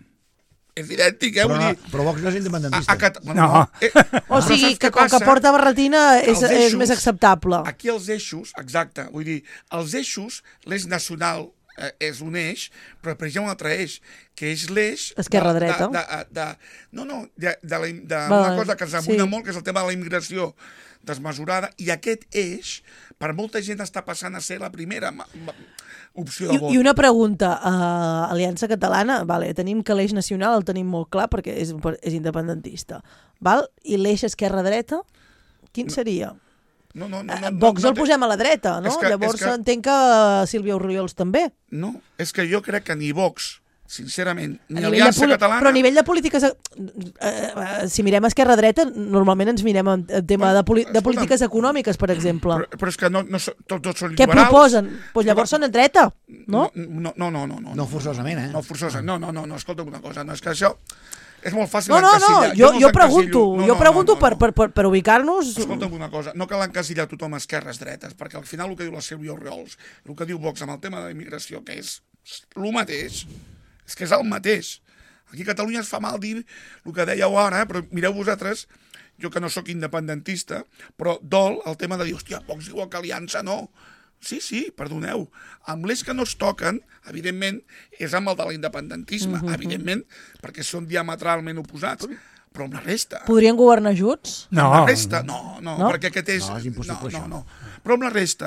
És idèntic, eh? Però, Vull no, dir, però Vox no és a, independentista. a Cat... No. no. Eh, O però sigui, saps que què com que passa? porta barretina és, Els és eixos- més acceptable. Aquí els eixos, exacte, vull dir, els eixos, l'eix nacional eh, és un eix, però per exemple un altre eix, que és l'eix... de- Esquerra-dreta. De, de, de, no, no, de, de, la, de Vale, una cosa que ens amoïna sí. molt, que és el tema de la immigració desmesurada, i aquest eix, per molta gent està passant a ser la primera ma, ma, opció de I, vot. I una pregunta, uh, Aliança Catalana, vale, tenim que l'eix nacional el tenim molt clar perquè és, és independentista, val? I l'eix esquerra-dreta, quin seria? No, no, no, Uh, no, Vox no, el posem a la dreta, no? És que- Llavors és que- entenc que Sílvia Oriols també. No, és que jo crec que ni Vox, sincerament, A ni nivell de Aliança poli- Catalana... Però a nivell de polítiques... Uh, uh, si mirem esquerra-dreta, normalment ens mirem en, en tema Bueno, de, poli de escolta'm, polítiques econòmiques, per exemple. Però, però és que no, no, són- tots, tots són Què liberals. proposen? Pues llavors són a dreta, no? No, no, no, no. No, No forçosament, eh? No, forçosa. No, no, no, no, escolta'm una cosa. No, és que això és molt fàcil No, no, no, encasillar. jo, no jo els pregunto, encasillo. No, jo no, pregunto no, no, per, no. per, per, per ubicar-nos... Escolta'm una cosa, no cal encasillar tothom a esquerres dretes, perquè al final el que diu la Sílvia Oriols, el que diu Vox amb el tema de la immigració, que és el mateix, és que és el mateix. Aquí a Catalunya es fa mal dir el que dèieu ara, però mireu vosaltres, jo que no sóc independentista, però dol el tema de dir, hòstia, Vox diu que Aliança no. Sí, sí, perdoneu. Amb l'eix que no es toquen, evidentment, és amb el de l'independentisme, mm-hmm. evidentment, perquè són diametralment oposats, però amb la resta... Podrien governar junts? No, Amb la resta, no, no, No? perquè aquest és... No, és impossible, no, això. no, no. Però amb la resta,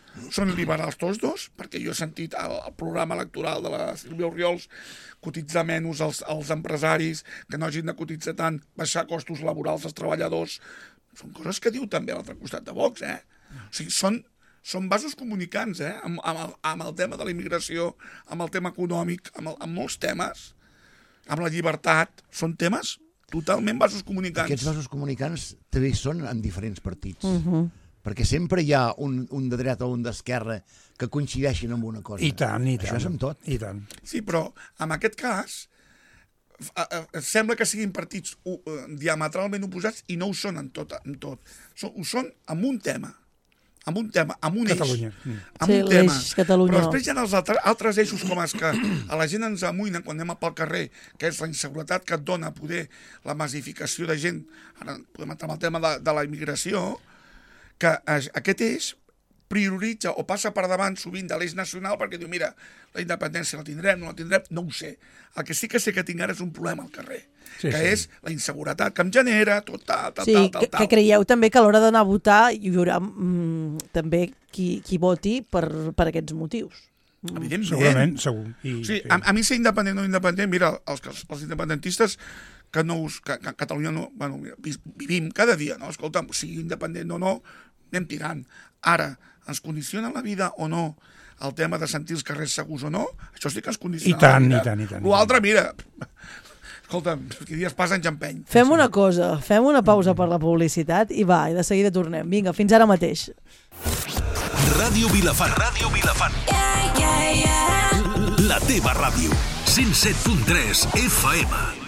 són liberals tots dos, perquè jo he sentit el, el programa electoral de la Sílvia Oriols cotitzar menys als, als empresaris, que no hagin de cotitzar tant, baixar costos laborals als treballadors. Són coses que diu també a l'altre costat de Vox, eh? O sigui, són, són vasos comunicants, eh? Amb, amb, el, amb el tema de la immigració, amb el tema econòmic, amb, el, amb molts temes, amb la llibertat, són temes totalment vasos comunicants. Aquests vasos comunicants també són en diferents partits. Uh -huh. Perquè sempre hi ha un, un de dreta o un d'esquerra que coincideixin amb una cosa. I tant, i tant. Això és amb tot. I tant. Sí, però en aquest cas sembla que siguin partits uh, diametralment oposats i no ho són en tot. En tot. So, ho són en un tema. Amb un tema, amb un Catalunya. eix. Mm. Amb sí, un tema. Catalunya. Però després hi ha els altres, altres eixos com els que a la gent ens amoïnen quan anem pel carrer, que és la inseguretat que et dona poder la massificació de gent. Ara podem entrar en el tema de, de la immigració, que aquest eix prioritza o passa per davant sovint de l'eix nacional perquè diu, mira, la independència la tindrem, no la tindrem, no ho sé. El que sí que sé que tinc ara és un problema al carrer, sí, que sí. és la inseguretat que em genera, tot tal, tal, sí, tal, tal, que, tal. que creieu també que a l'hora d'anar a votar hi haurà mm, també qui, qui voti per, per aquests motius. Evidentment. Segurament, segur. I, sí, sí. a, a mi ser independent o no independent, mira, els, els independentistes que, no us, que, que a Catalunya no, bueno, vivim cada dia, no? Escolta'm, sigui independent o no, anem tirant. Ara, ens condiciona la vida o no el tema de sentir els carrers segurs o no? Això sí que ens condiciona I tant, la vida. i tant, i tant. L'altre, mira, escolta'm, qui dies passen ja empeny. Fem una cosa, fem una pausa per la publicitat i va, i de seguida tornem. Vinga, fins ara mateix. Ràdio Vilafant. Ràdio Vilafant. Yeah, yeah, yeah. La teva ràdio. cent set punt tres F M.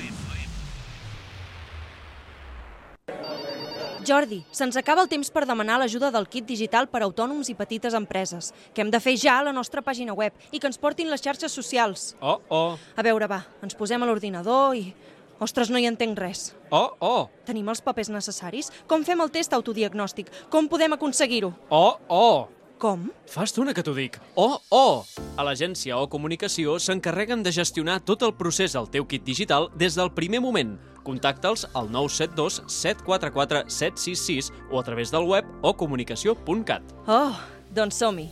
Jordi, se'ns acaba el temps per demanar l'ajuda del kit digital per a autònoms i petites empreses, que hem de fer ja a la nostra pàgina web i que ens portin les xarxes socials. Oh, oh. A veure, va, ens posem a l'ordinador i... Ostres, no hi entenc res. Oh, oh. Tenim els papers necessaris? Com fem el test autodiagnòstic? Com podem aconseguir-ho? Oh, oh. Com? Fa estona que t'ho dic. Oh, oh! A l'agència o comunicació s'encarreguen de gestionar tot el procés al teu kit digital des del primer moment. Contacta'ls al nou set dos set quatre quatre set sis sis o a través del web o comunicació punt cat. Oh, doncs som-hi.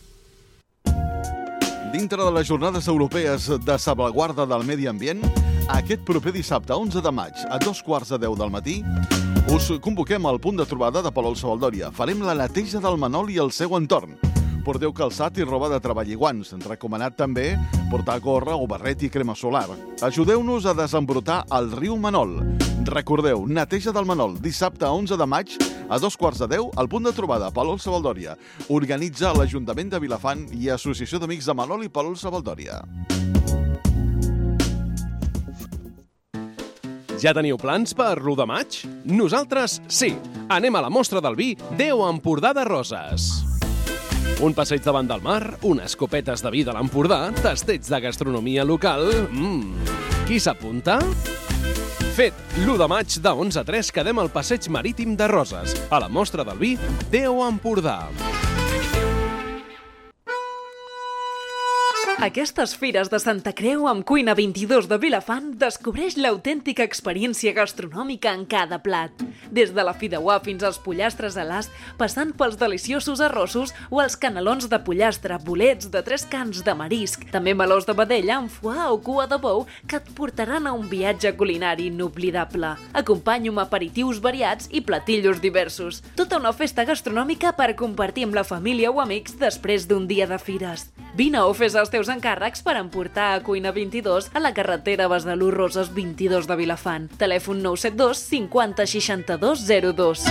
Dintre de les jornades europees de salvaguarda del medi ambient, aquest proper dissabte onze de maig a dos quarts de deu del matí us convoquem al punt de trobada de Palol-Savaldòria. Farem la neteja del Manol i el seu entorn. Porteu calçat i roba de treball i guants. Recomanat també portar gorra o barret i crema solar. Ajudeu-nos a desembrutar el riu Manol. Recordeu, neteja del Manol, dissabte onze de maig a dos quarts de deu al punt de trobada Palol-Savaldòria. Organitza l'Ajuntament de Vilafant i Associació d'Amics de Manol i Palol-Savaldòria. Ja teniu plans per l'u de maig? Nosaltres sí. Anem a la mostra del vi Déu Empordà de Roses. Un passeig davant del mar, unes copetes de vi de l'Empordà, tastets de gastronomia local... Mmm, qui s'apunta? Fet, l'u de maig de onze a tres quedem al passeig marítim de Roses, a la mostra del vi Déu Empordà. Aquestes fires de Santa Creu amb Cuina vint-i-dos de Vilafant descobreix l'autèntica experiència gastronòmica en cada plat. Des de la fideuà fins als pollastres a l'ast, passant pels deliciosos arrossos o els canelons de pollastre, bolets de tres cants de marisc, també melós de vedella amb foie o cua de bou que et portaran a un viatge culinari inoblidable. Acompanyo amb aperitius variats i platillos diversos. Tota una festa gastronòmica per compartir amb la família o amics després d'un dia de fires. Vine o fes els teus encàrrecs per emportar a Cuina vint-i-dos a la carretera Besalú Roses vint-i-dos de Vilafant. Telèfon nou set dos cinquanta seixanta-dos zero dos.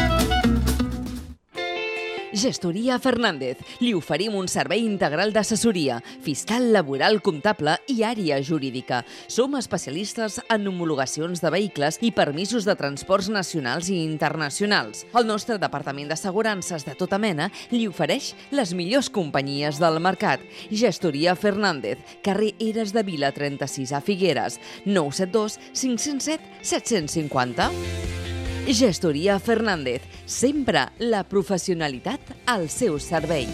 Gestoria Fernández. Li oferim un servei integral d'assessoria, fiscal, laboral, comptable i àrea jurídica. Som especialistes en homologacions de vehicles i permisos de transports nacionals i internacionals. El nostre departament d'assegurances de tota mena li ofereix les millors companyies del mercat. Gestoria Fernández, carrer Eres de Vila trenta-sis a Figueres, nou set dos cinc zero set set cinc zero. Gestoria Fernández, sempre la professionalitat al seu servei.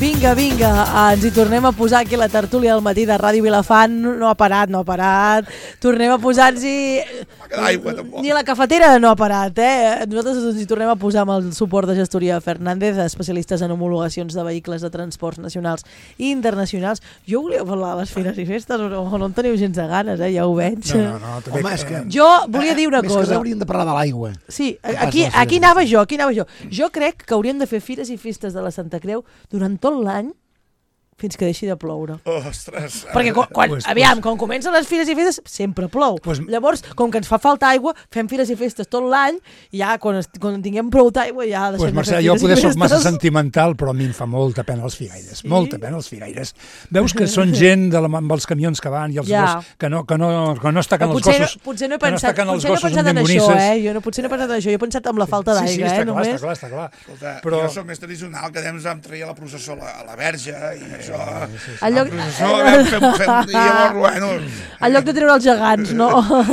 Vinga, vinga, ens hi tornem a posar aquí la tertúlia del matí de Ràdio Vilafant. No ha parat, no ha parat. Tornem a posar-nos-hi... Ni la cafetera no ha parat, eh? Nosaltres ens hi tornem a posar amb el suport de Gestoria Fernández, especialistes en homologacions de vehicles de transports nacionals i internacionals. Jo volia parlar de les fires i festes, o no, no en teniu gens de ganes, eh? Ja ho veig. No, no, no. Home, és que... Jo volia dir una Més cosa. Més que hauríem de parlar de l'aigua. Sí, aquí, aquí anava jo, aquí anava jo. Jo crec que hauríem de fer fires i festes de la Santa Creu durant tot l'any fins que deixi de ploure. Ostres! Perquè quan, quan, Pues, aviam, pues. quan comencen les fires i festes, sempre plou. Pues- Llavors, com que ens fa falta aigua, fem fires i festes tot l'any, i ja quan, est- quan tinguem prou d'aigua ja deixem Pues, de Mercè, fer jo fires poder i soc festes. massa sentimental, però a mi em fa molta pena els figaires. Sí? Molta pena els figaires. Veus que són gent de la, amb els camions que van i els Ja. gossos que no, que no, que no es taquen Però els potser, gossos. no, potser no he que no es pensat, taquen els potser no he gossos pensat amb en això, llonganisses. eh? Jo no, potser no he pensat en això, jo he pensat en la falta d'aigua, Sí, sí, està eh? clar, Només... està clar, està clar. Escolta, Però- jo soc més tradicional, que temps em treia la processó a la, a la verge, i això... En lloc, La processó, vam fem, fem, i llavors, bueno... en lloc de treure els gegants, no?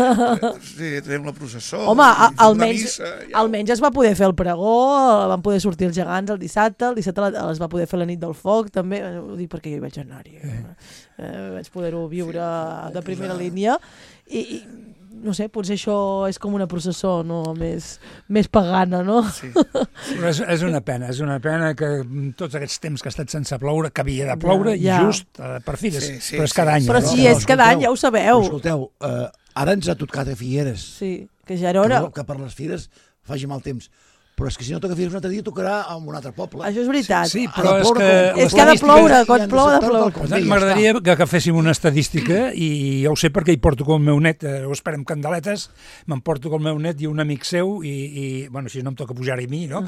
Sí, traiem la processó, Home, a, i fem una almenys, missa, ja. almenys es va poder fer el pregó, van poder sortir els gegants el dissabte, el dissabte la- es va poder fer la nit del foc, també, ho dic perquè jo hi vaig anar-hi, eh. Eh, vaig poder-ho viure Sí, de primera posar- línia, i, i no sé, potser això és com una processó, no? Més, més pagana, no? Sí. Però és, és una pena, és una pena que mm, tots aquests temps que ha estat sense ploure, que havia de ploure, Ja, ja. just eh, per fires, Sí, sí, però és sí. cada any. Però no? si és cada any, ja ho sabeu. Escolteu, eh, ara ens ha tocat a Figueres. Sí, que ja era hora. Que, que per les fires faci mal temps. Però és que si no toca Figueres un altre dia, tocarà a un altre poble. Això és veritat. Sí, Ha de però és ploure que... com- És les que ha de estadístiques- ploure, i quan han de plou ha de sector ploure. del Per com tant, bé, ja m'agradaria està. que, que féssim una estadística i jo ho sé perquè hi porto com el meu net, eh, ho esperem candeletes, m'emporto com el meu net i un amic seu i, i bueno, així no em toca pujar-hi a mi, no?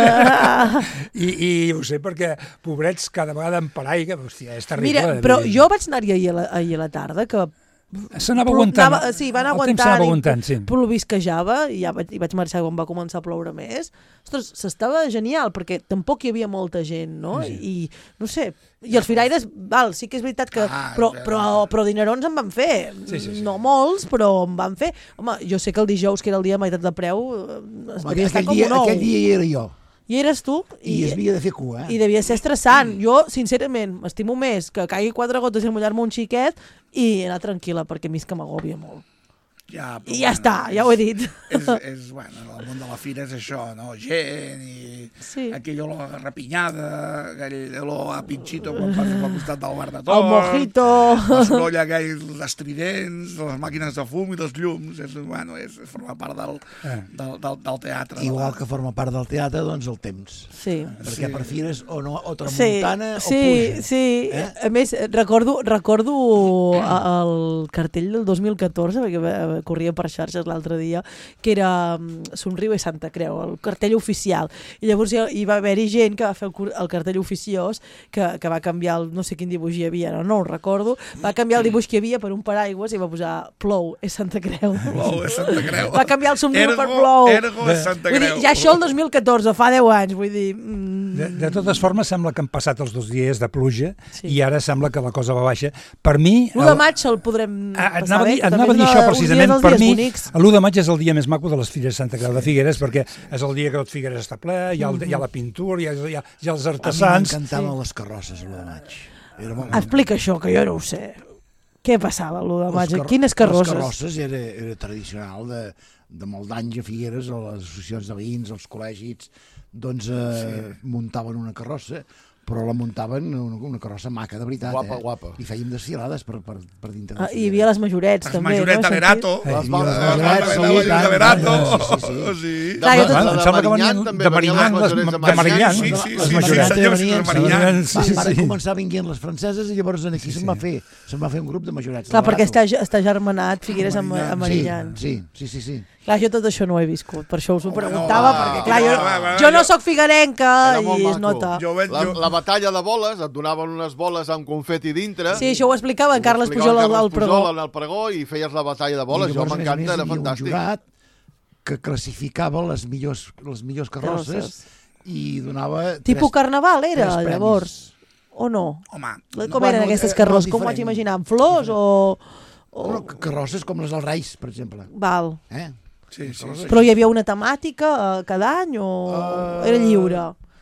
Ah. I, I ho sé perquè, pobrets, cada vegada en paraigua, hòstia, és terrible. Mira, eh, però vull dir. jo vaig anar-hi ahir, a la- ahir a la tarda, que S'anava Plo- aguantant. anava- sí, van El temps aguantant, s'anava i aguantant, sí. plovisquejava, i ja vaig, i vaig marxar quan va començar a ploure més. Ostres, s'estava genial, perquè tampoc hi havia molta gent, no? Sí. I, no sé, i els firaires, val, sí que és veritat que... Ah, però, ja. però, però dinerons en van fer. Sí, sí, sí. No molts, però en van fer. Home, jo sé que el dijous, que era el dia a meitat de preu, eh, es Home, devia estar aquell, com dia, un ou. aquell dia hi era jo. I eres tu, I, i, es havia de fer cua, eh? i devia ser estressant. Jo, sincerament, m'estimo més que caigui quatre gotes i mullar-me un xiquet i anar tranquil·la, perquè a mi és que m'agòbia molt. Ja, però I ja està, ja ho he dit. És, és, bueno, el món de la fira és això, no? Gent i Sí. aquell olor a rapinyada, aquell olor a pinxito quan passes al costat del bar de El Tor, mojito. la sorolla aquells estridents, les màquines de fum i dels llums, és, bueno, és, forma part del, Eh. del, del, del teatre. de Igual la- que forma part del teatre, doncs el temps. Sí. Perquè Sí. per fires o, no, o Sí, tramuntana sí, o pluja. sí. Eh? A més, recordo, recordo el cartell del dos mil catorze, perquè va- corria per xarxes l'altre dia, que era mm, Somriu i Santa Creu, el cartell oficial. I llavors hi, hi va haver-hi gent que va fer el, cur- el cartell oficiós, que, que va canviar, el, no sé quin dibuix hi havia, no, no ho recordo, va canviar el dibuix que hi havia per un paraigües i va posar Plou és Santa Creu. Plou és Santa Creu. Va canviar el somriu Ergo, per Plou. Ergo és Santa Vull dir, Creu. ja això el dos mil catorze, fa deu anys, vull dir... Mm, De, de totes formes, sembla que han passat els dos dies de pluja Sí. i ara sembla que la cosa va baixa. Per mi... l'u de el- maig el podrem Ah, passar anava a bé, dir, que anava a també dir és això una- uns precisament, dies dels per dies mi bonics. l'u de maig és el dia més maco de les Fires de Santa Creu de Figueres, perquè és el dia que tot Figueres està ple, hi ha, el, hi ha la pintura, hi ha, hi ha, hi ha els A mi artesans. m'encantaven les carrosses, l'u de maig. Era molt Explica això, que jo no ho sé. Què passava l'u de maig? Les car- Quines carrosses? Les carrosses era, era tradicional de, de molt d'anys a Figueres, a les associacions de veïns, als col·legis, doncs eh, muntaven una carrossa, però la muntaven una, una carrossa maca, de veritat. Guapa, eh? guapa. I fèiem desfilades per, per, per dintre de Ah, hi havia les majorets, Les també. majorets no? de l'Erato. Eh, Les i males les majorets, majorets, sí, sí, tant, de l'Erato. tant, sí, sí, sí. Sí. Clar, jo de, tot- de, Em de sembla que Marinyán venien també de venien Marinyán, les les- majorets de de Marinyán. Marinyán. Sí, sí, Les sí, majorets sí, senyors, venien, les Marinyán. sí, sí, Van sí. començar vinguent les franceses i llavors aquí Sí, se'n sí. va fer se'n va fer un grup de majorets. Clar, de perquè Barato. està, està germanat Figueres amb, Marinyán. amb Marinyán. Sí, sí, sí, sí. Clar, jo tot això no ho he viscut, per això us ho Home, preguntava, no, perquè clar, no, jo, va, va, jo no jo- sóc figuerenca Era molt i es maco. nota. Jo veig... La, Jo... la batalla de boles, et donaven unes boles amb confeti dintre. Sí, això ho explicava en Carles Explicava Pujol al, Carles al pregó. Pujol en el pregó i feies la batalla de boles. I Jo llavors, a més a més, m'encanta, era hi havia un fantàstic. jurat que classificava les millors, les millors carrosses Carrosses. i donava... Tipus tres, carnaval era, tres premis. llavors? O no? Home, Com bueno, eren aquestes eh, carrosses? no, Com ho vaig diferent. imaginar? Amb flors o... o... No, carrosses com les dels Reis, per exemple. Val. Eh? sí, sí, sí. Però hi havia una temàtica eh, cada any o Uh, era lliure?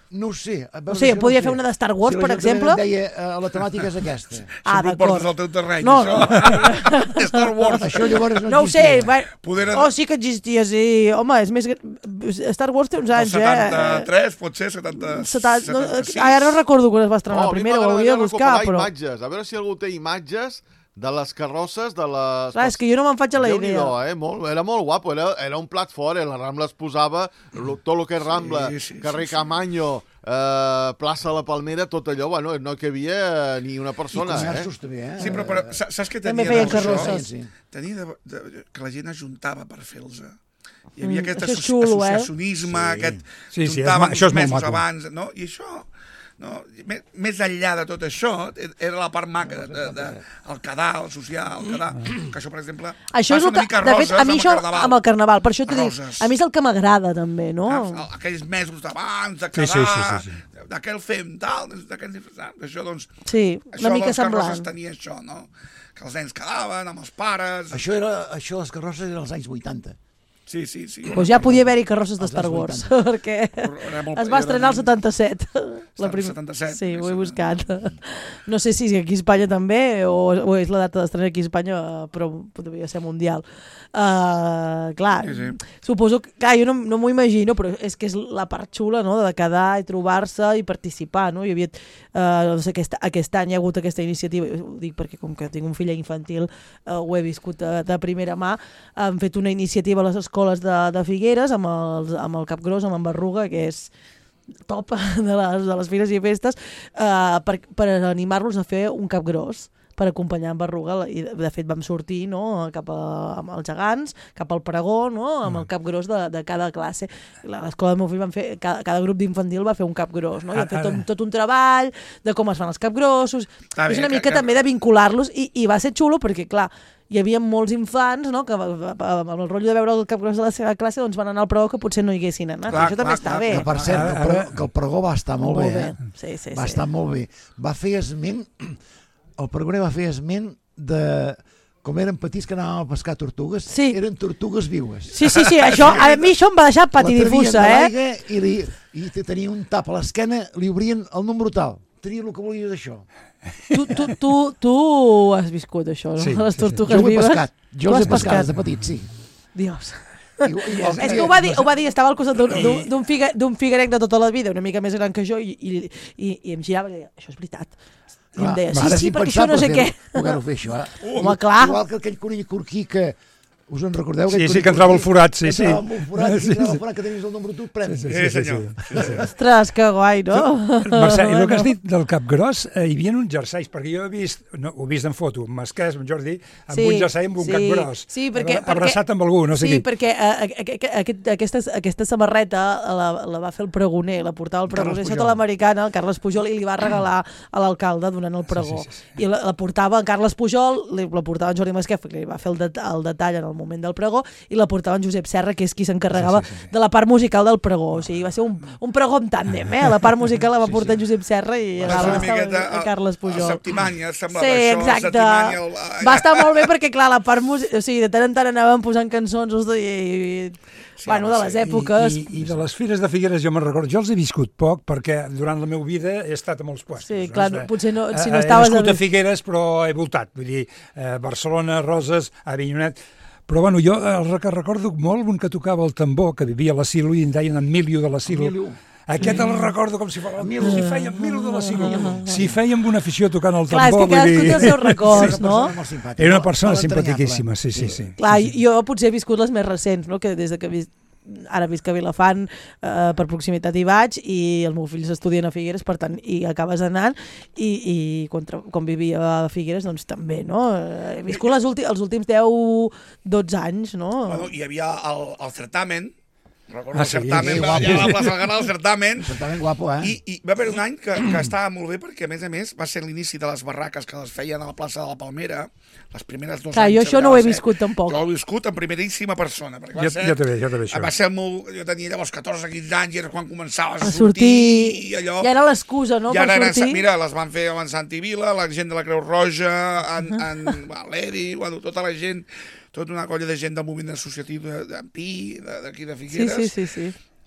No ho sé. O sigui, podria fer una de Star Wars, per exemple. Si l'Ajuntament deia, la temàtica és aquesta. Ah, sempre ho portes al teu terreny, no. això. Star Wars. Això llavors no No ho sé. Poder... Oh, sí que existia, sí. Home, és més... Star Wars té uns anys, eh? setanta-tres, potser, setanta... setanta... No, ara no recordo quan es va estrenar oh, la primera, ho hauria de buscar, però... Imatges. A veure si algú té imatges de les carrosses, de les... Clar, és que jo no me'n faig a la idea. Eh? Molt, era molt guapo, era, era un plat fort, eh? La Rambla es posava, tot el que és Rambla, sí, sí, carrer sí, sí. Camanyo, eh, plaça La Palmera, tot allò, bueno, no hi havia ni una persona. I comerços eh? també, eh? Sí, però, però saps què tenia? També feien carrosses. Tenia de, de, que la gent ajuntava per fer-los. Hi havia mm, aquest asso xulo, associacionisme, eh? aquest... Sí, sí, juntaven és, això és mesos molt maco. Abans, no? I això... No? Més enllà de tot això, era la part maca, de, de, de, el quedar, el social, el quedar, que això, per exemple, això és el que, de fet, a mi això, amb el Carnaval, per això t'ho dic, a mi és el que m'agrada, també, no? Ah, aquells mesos d'abans, de quedar, sí, sí, sí, sí. d'aquell fem, tal, d'aquell disfressat, això, doncs... Sí, una mica semblant. Carrosses tenia això, no? Que els nens quedaven amb els pares... Això, era, això les carrosses eren els anys vuitanta. Sí, sí, sí. Pues ja podia haver-hi carrosses de Star Wars, perquè es va estrenar el setanta-set. La prim... setanta-set. Sí, ho he buscat. No sé si aquí a Espanya també, o, o és la data d'estrena aquí a Espanya, però podria ser mundial. Uh, clar, sí, sí. Suposo que... Clar, jo no, no m'ho imagino, però és que és la part xula, no?, de quedar i trobar-se i participar, no? Hi havia... Uh, no sé, aquest, aquest any hi ha hagut aquesta iniciativa, ho dic perquè com que tinc un fill infantil, uh, ho he viscut de, de primera mà, han fet una iniciativa a les escoles de, de Figueres amb, els, amb el Capgròs, amb en Berruga, que és top de les, de les fires i festes, uh, per, per animar-los a fer un Capgròs, per acompanyar en Berruga, i de fet vam sortir, no?, cap a, amb els gegants, cap al pregó, no?, amb el cap gros de, de cada classe. A l'escola del meu fill van fer, cada, cada grup d'infantil va fer un cap gros, no?, i han fet tot, tot un treball de com es fan els capgrossos. És una mica també de vincular-los, i, i va ser xulo perquè, clar, hi havia molts infants, no?, que amb el rotllo de veure el capgros de la seva classe doncs van anar al pregó que potser no hi haguessin anat. Clar, això clar, també clar, està clar, bé. Que, per cert, que el, pregó, que el pregó va estar molt, molt bé, bé. Eh? Sí, sí, va sí. estar molt bé. Va fer esment... El pregoner va fer esment de... Com eren petits que anàvem a pescar tortugues, sí. Eren tortugues viues. Sí, sí, sí, això, a mi això em va deixar patidifusa, eh? I, li, i tenia un tap a l'esquena, li obrien el número tal. Tenia el que volia d'això. Tu, tu, tu, tu has viscut això, no? Sí, les tortugues sí, sí. Jo ho he vives. pescat, jo els he pescat, pescat des de petit, sí. Dios. I, i, és que ho va dir, ho va dir, estava al costat d'un figa, figuerec de tota la vida, una mica més gran que jo, i, i, i, i em girava i deia, això és veritat. I em deia, sí, sí, perquè això no sé què. Poder-ho fer, això, eh? Home, clar. Igual que aquell conill corquí que... Us en recordeu? Sí, sí, que entrava al forat, sí, sí. Entrava al forat, sí, entrava al forat, que tenies el número tu, premi. Sí, sí, sí, senyor. Sí, sí. Ostres, que guai, no? Mercè, i el que has dit del Capgròs, eh, hi havia uns jerseis, perquè jo he vist, no, ho he vist en foto, amb Masquès, amb Jordi, amb sí, un jersei amb un sí, Capgròs. Sí, perquè... Abraçat perquè, amb algú, no sé sí, qui. Sí, perquè uh, aquest, aquesta, aquesta samarreta la, la va fer el pregoner, la portava el pregoner sota l'americana, el Carles Pujol, i li va regalar a l'alcalde donant el pregó. Sí, sí, sí, sí. I la, la portava en Carles Pujol, la portava en Jordi Masquès, que li va fer el, det el detall en el moment del pregó, i la portava en Josep Serra, que és qui s'encarregava sí, sí, sí, sí. de la part musical del pregó. O sigui, va ser un, un pregó amb tàndem, eh? La part musical la va portar sí, sí. en Josep Serra i va la resta a Carles Pujol. A Septimània, semblava sí, això. Exacte. El... Va estar molt bé perquè, clar, la part musical... O sigui, de tant en tant anàvem posant cançons i... i... Sí, bueno, de les èpoques... I, i, I de les fires de Figueres jo me'n recordo. Jo els he viscut poc perquè durant la meva vida he estat a molts puestos. Sí, clar, no, potser no, si no eh, estaves... He nascut a Figueres però he voltat. Vull dir, eh, Barcelona, Roses, Avinyonet... Però bueno, jo el que recordo molt un que tocava el tambor, que vivia a la Silo i en deien Emilio de la Silo. Emilio. Aquest el recordo com si fos el si fèiem Emilio de la Silo. Si fèiem una afició tocant el tambor. Clar, és que cadascú té els seus records, sí, no? Era una persona simpaticíssima, sí, sí, sí. Clar, jo potser he viscut les més recents, no? Que des de que he vist ara visc a Vilafant, eh, per proximitat hi vaig, i els meus fills estudien a Figueres, per tant, hi acabes anant, i, i quan, quan vivia a Figueres, doncs també, no? He viscut les últim, els últims deu dotze anys, no? Bueno, hi havia el, el certamen, recordo ah, el certamen, sí, sí, allà a la plaça del Canal, el certamen, certamen guapo, eh? I, i va haver un any que, que estava molt bé perquè, a més a més, va ser l'inici de les barraques que les feien a la plaça de la Palmera, les primeres dos Clar, anys. Jo això no ho he viscut tampoc. Jo ho he viscut en primeríssima persona. Va jo, ser, jo també, jo també això. Va ser molt, jo tenia llavors catorze quinze anys i era quan començaves a, a sortir, sortir i allò. I era l'excusa, no, per sortir. Eren, mira, les van fer en Santi Vila, la gent de la Creu Roja, en, en bueno, l'Eri, bueno, tota la gent, tota una colla de gent del moviment associatiu d'en Pi, d'aquí de Figueres. Sí, sí, sí, sí.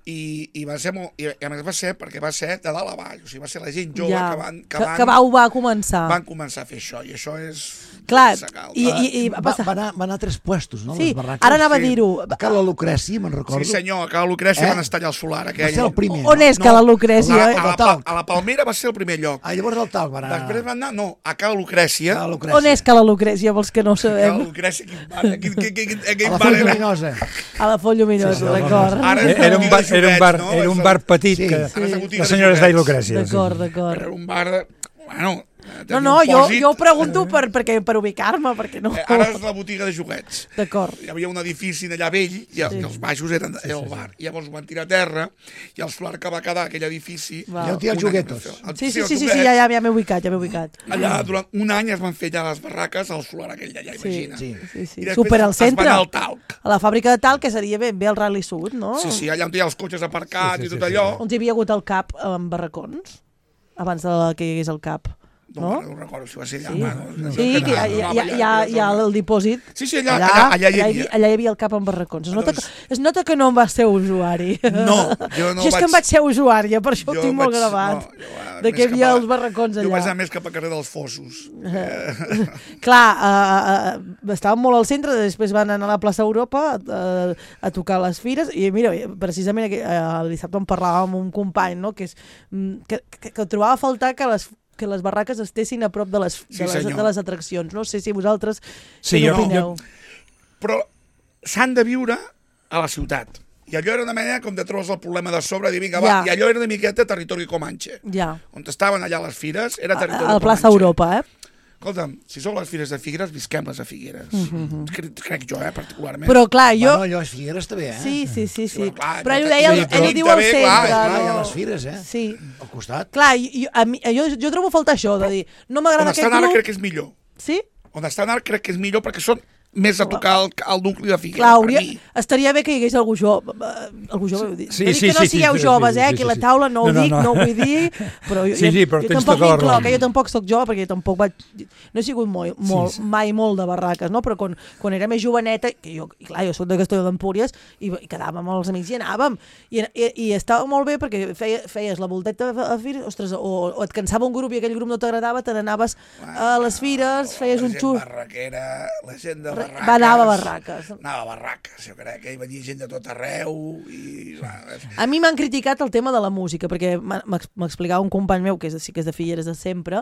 I, i va ser molt, i a més va ser perquè va ser de dalt a baix, o sigui, va ser la gent jove Ja, que van, que, que, van, que vau va començar. van començar a fer això, i això és... Clar, sacal. i, i, i va Va, passar... va, anar, va anar a tres puestos, no? Sí, les barraques. ara anava sí. a dir-ho. A Cala Lucrècia, me'n recordo. Sí, senyor, a Cala Lucrècia Eh? van estar allà al solar, Va aquell. ser el primer. On és No, que la Lucrècia? A, eh? a, la, Talc. a la Palmera va ser el primer lloc. Ah, llavors el Talc va anar... Després van anar, no, a Cala Lucrècia. Cala Lucrècia. On és que la Lucrècia, pels que no ho Cala sabem? Lucrècia, quin bar, quin, quin, quin, quin, A quin la bar Font era? Lluminosa. A la Font Lluminosa, Sí, sí, d'acord. Ara és Era un bar, era un bar, no? era un bar petit Sí. que Ara és la botiga la de senyora es deia joguets. Lucrècia. D'acord, Era d'acord. un bar de... Bueno, No, no, jo, jo ho pregunto per, perquè, per ubicar-me, perquè no... Eh, Ara és la botiga de joguets. D'acord. Hi havia un edifici allà vell i, sí. i els baixos eren sí, sí, el bar. I llavors ho van tirar a terra i el solar que va quedar aquell edifici... Va. Ja ho té els un any joguetos. va fer- Sí, sí, els sí, sí, sí, joguets. ja, ja, ja m'he ubicat, ja m'he ubicat. Allà durant un any es van fer allà les barraques al solar aquell d'allà, Sí, imagina. sí. Sí, sí. I després Super al es van centre. anar al Talc. A la fàbrica de Talc, que seria ben bé el Rally Sud, no? Sí, sí, allà on hi ha els cotxes aparcats Sí, sí, i sí, tot sí. allò. On hi havia hagut el cap amb barracons, abans de que hi hagués el cap. No, No? no, no recordo si va ser allà. Sí, home, no, sí no, que hi ha, hi, ha, hi, ha, hi, ha, hi ha el dipòsit. Sí, sí, allà, allà, allà hi havia. allà hi havia el cap amb barracons. Es nota, que, es nota que no em vas ser usuari. No, jo no Jo és vaig... que em vaig ser usuària, per això ho jo tinc molt vaig- gravat. no, jo, eh, de més que hi havia cap a- els barracons Jo vaig allà. anar més cap a carrer dels Fossos. Clar, uh, uh, estàvem molt al centre, després van anar a la plaça Europa uh, a tocar les fires, i mira, precisament uh, el dissabte en parlàvem amb un company, no?, que, és, mm, que, que, que trobava a faltar que les que les barraques estessin a prop de les, Sí, de les, senyor. de les atraccions. No sé si vosaltres Sí, què jo- n'opineu. Però s'han de viure a la ciutat. I allò era una manera com de treure's el problema de sobre, dir, vinga, va, Ja. i allò era una miqueta territori Comanche. Ja, On estaven allà les fires, era a, territori a la plaça Comanche. Europa, eh? Escolta'm, si sou les fires de Figueres, visquem-les a Figueres. Crec, crec jo, eh, particularment. Però clar, jo... Bueno, allò a Figueres també, eh? Sí, sí, sí, sí. bueno, clar, Però ell ho no, deia, sí, ell, però ell ho diu al també, centre. clar, Clar, hi ha no? les fires, eh? Sí. Al costat. Clar, jo, a mi, jo, jo trobo a faltar això, de dir, no On m'agrada aquest estan ara grup... crec que és millor. Sí? On estan ara crec que és millor perquè són més a tocar el, el nucli de Figueres. Clar, per hauria, mi. estaria bé que hi hagués algú jove. Algú jove, vull dir. Sí, no dic sí, que no sí, sí, sigueu sí, joves, sí, eh? sí, Aquí sí, a la sí. taula no ho No, no, dic, no. no ho vull dir, però jo, Sí, sí, però jo tens tampoc tota la m'incloc, raó. eh? Jo tampoc sóc jove, perquè jo tampoc vaig... No he sigut molt, molt, Sí, sí. mai molt de barraques, no? Però quan, quan era més joveneta, que jo, i clar, jo soc de Castelló d'Empúries, i, i quedàvem amb els amics i anàvem. I, i, i estava molt bé perquè feia, feies la volteta a fires, ostres, o, o et cansava un grup i aquell grup no t'agradava, te n'anaves a les fires, feies la un gent xut. barraquera, la gent de barraques... Va, anava a barraques. Anava a barraques, jo crec, que hi venia gent de tot arreu i... va, A mi m'han criticat el tema de la música, perquè m'ha- m'ex- m'explicava un company meu, que és, sí que és de Figueres de sempre,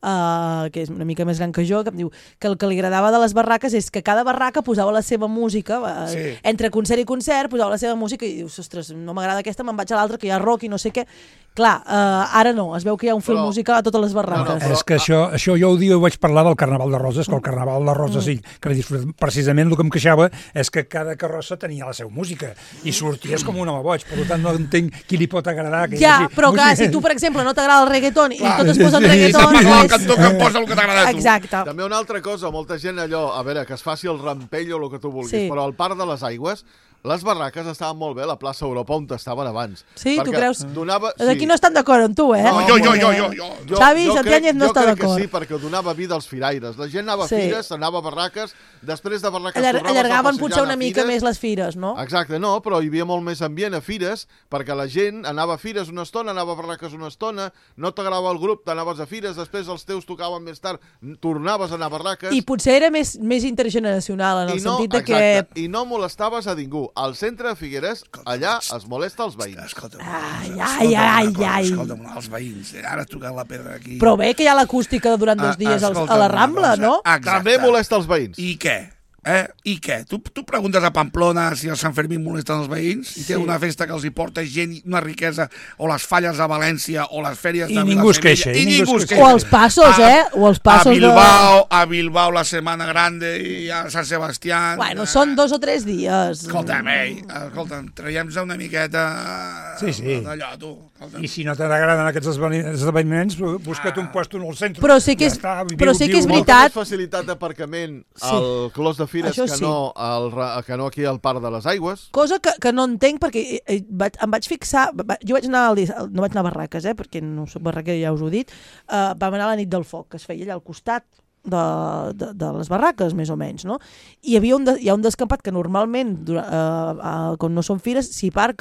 uh, que és una mica més gran que jo, que em diu que el que li agradava de les barraques és que cada barraca posava la seva música, uh, Sí. entre concert i concert posava la seva música i dius, ostres, no m'agrada aquesta, me'n vaig a l'altra, que hi ha rock i no sé què. Clar, uh, ara no, es veu que hi ha un film Però- musical a totes les barraques. No, no, però- És que això, això jo ho diu, vaig parlar del Carnaval de Roses, que el Carnaval de Roses, sí, que l'he disfrutat. Precisament el que em queixava és que cada carrossa tenia la seva música i sorties com un home boig, per tant no entenc qui li pot agradar. Que hi Ja, hagi però clar, música. si tu, per exemple, no t'agrada el reggaeton i Clar. tot es posa en Sí, sí, reggaeton... sí, sí. el és- cantó que em posa el que t'agrada a tu. Exacte. També una altra cosa, molta gent allò, a veure, que es faci el rampell o el que tu vulguis, Sí. però al Parc de les Aigües, les barraques estaven molt bé a la plaça Europa on estaven abans. Sí, tu Perquè creus? Donava, Els d'aquí no estan d'acord amb tu, eh? No, jo, jo, jo, jo, jo. Jo, Xavi jo Santiáñez crec- no està Jo crec que d'acord. sí, perquè donava vida als firaires. La gent anava a Sí. fires, anava a barraques, després de barraques Allar tornaves a allargaven passejar potser una a mica fires. més les fires, no? Exacte, no, però hi havia molt més ambient a fires, perquè la gent anava a fires una estona, anava a barraques una estona, no t'agradava el grup, t'anaves a fires, després els teus tocaven més tard, tornaves a anar a barraques... I potser era més, més intergeneracional, en el I no, sentit de exacte, que... I no molestaves a ningú. Al centre de Figueres, allà es molesta els veïns. Escolta'm, Ai, escolta'm ai, una ai, cosa, ai. Escolta'm, els veïns, eh, ara has tocat la pedra aquí. Però bé que hi ha l'acústica durant dos Ah, dies als- a escolta'm la una Rambla, cosa. no? Exacte. També molesta els veïns. I què? Eh? I què? Tu, tu preguntes a Pamplona si els Sant Fermín molesten els veïns? I té Sí. una festa que els hi porta gent, una riquesa, o les falles a València, o les fèries I de ningú es Vilaseca, queixa, I i ningú ningú es es queixa. O els passos, A- eh? O els passos a de... Bilbao, a Bilbao la Setmana Grande i a Sant Sebastián. Bueno, eh, són dos o tres dies. Escolta'm, ei, escolta'm, traiem-nos una miqueta Sí, sí. d'allò, tu. Escolta'm. I si no t'agraden aquests esdeveni- esdeveniments, busca't un puesto en el centre. Però sí que és- Ja està, però viu- sí que és viu- Molta veritat. més facilitat d'aparcament Sí. al Clos de Fires Això que, sí. no al, ra- que no aquí al Parc de les Aigües. Cosa que, que no entenc, perquè eh, eh, vaig, em vaig fixar... va- Jo vaig anar al, dis- no vaig anar a barraques, eh, perquè no soc barraquera, ja us ho he dit. Uh, vam anar a la nit del foc, que es feia allà al costat de, de, de les barraques, més o menys, no? I hi, havia un de, hi ha un descampat que normalment, dura- uh, uh, quan no són fires, s'hi parca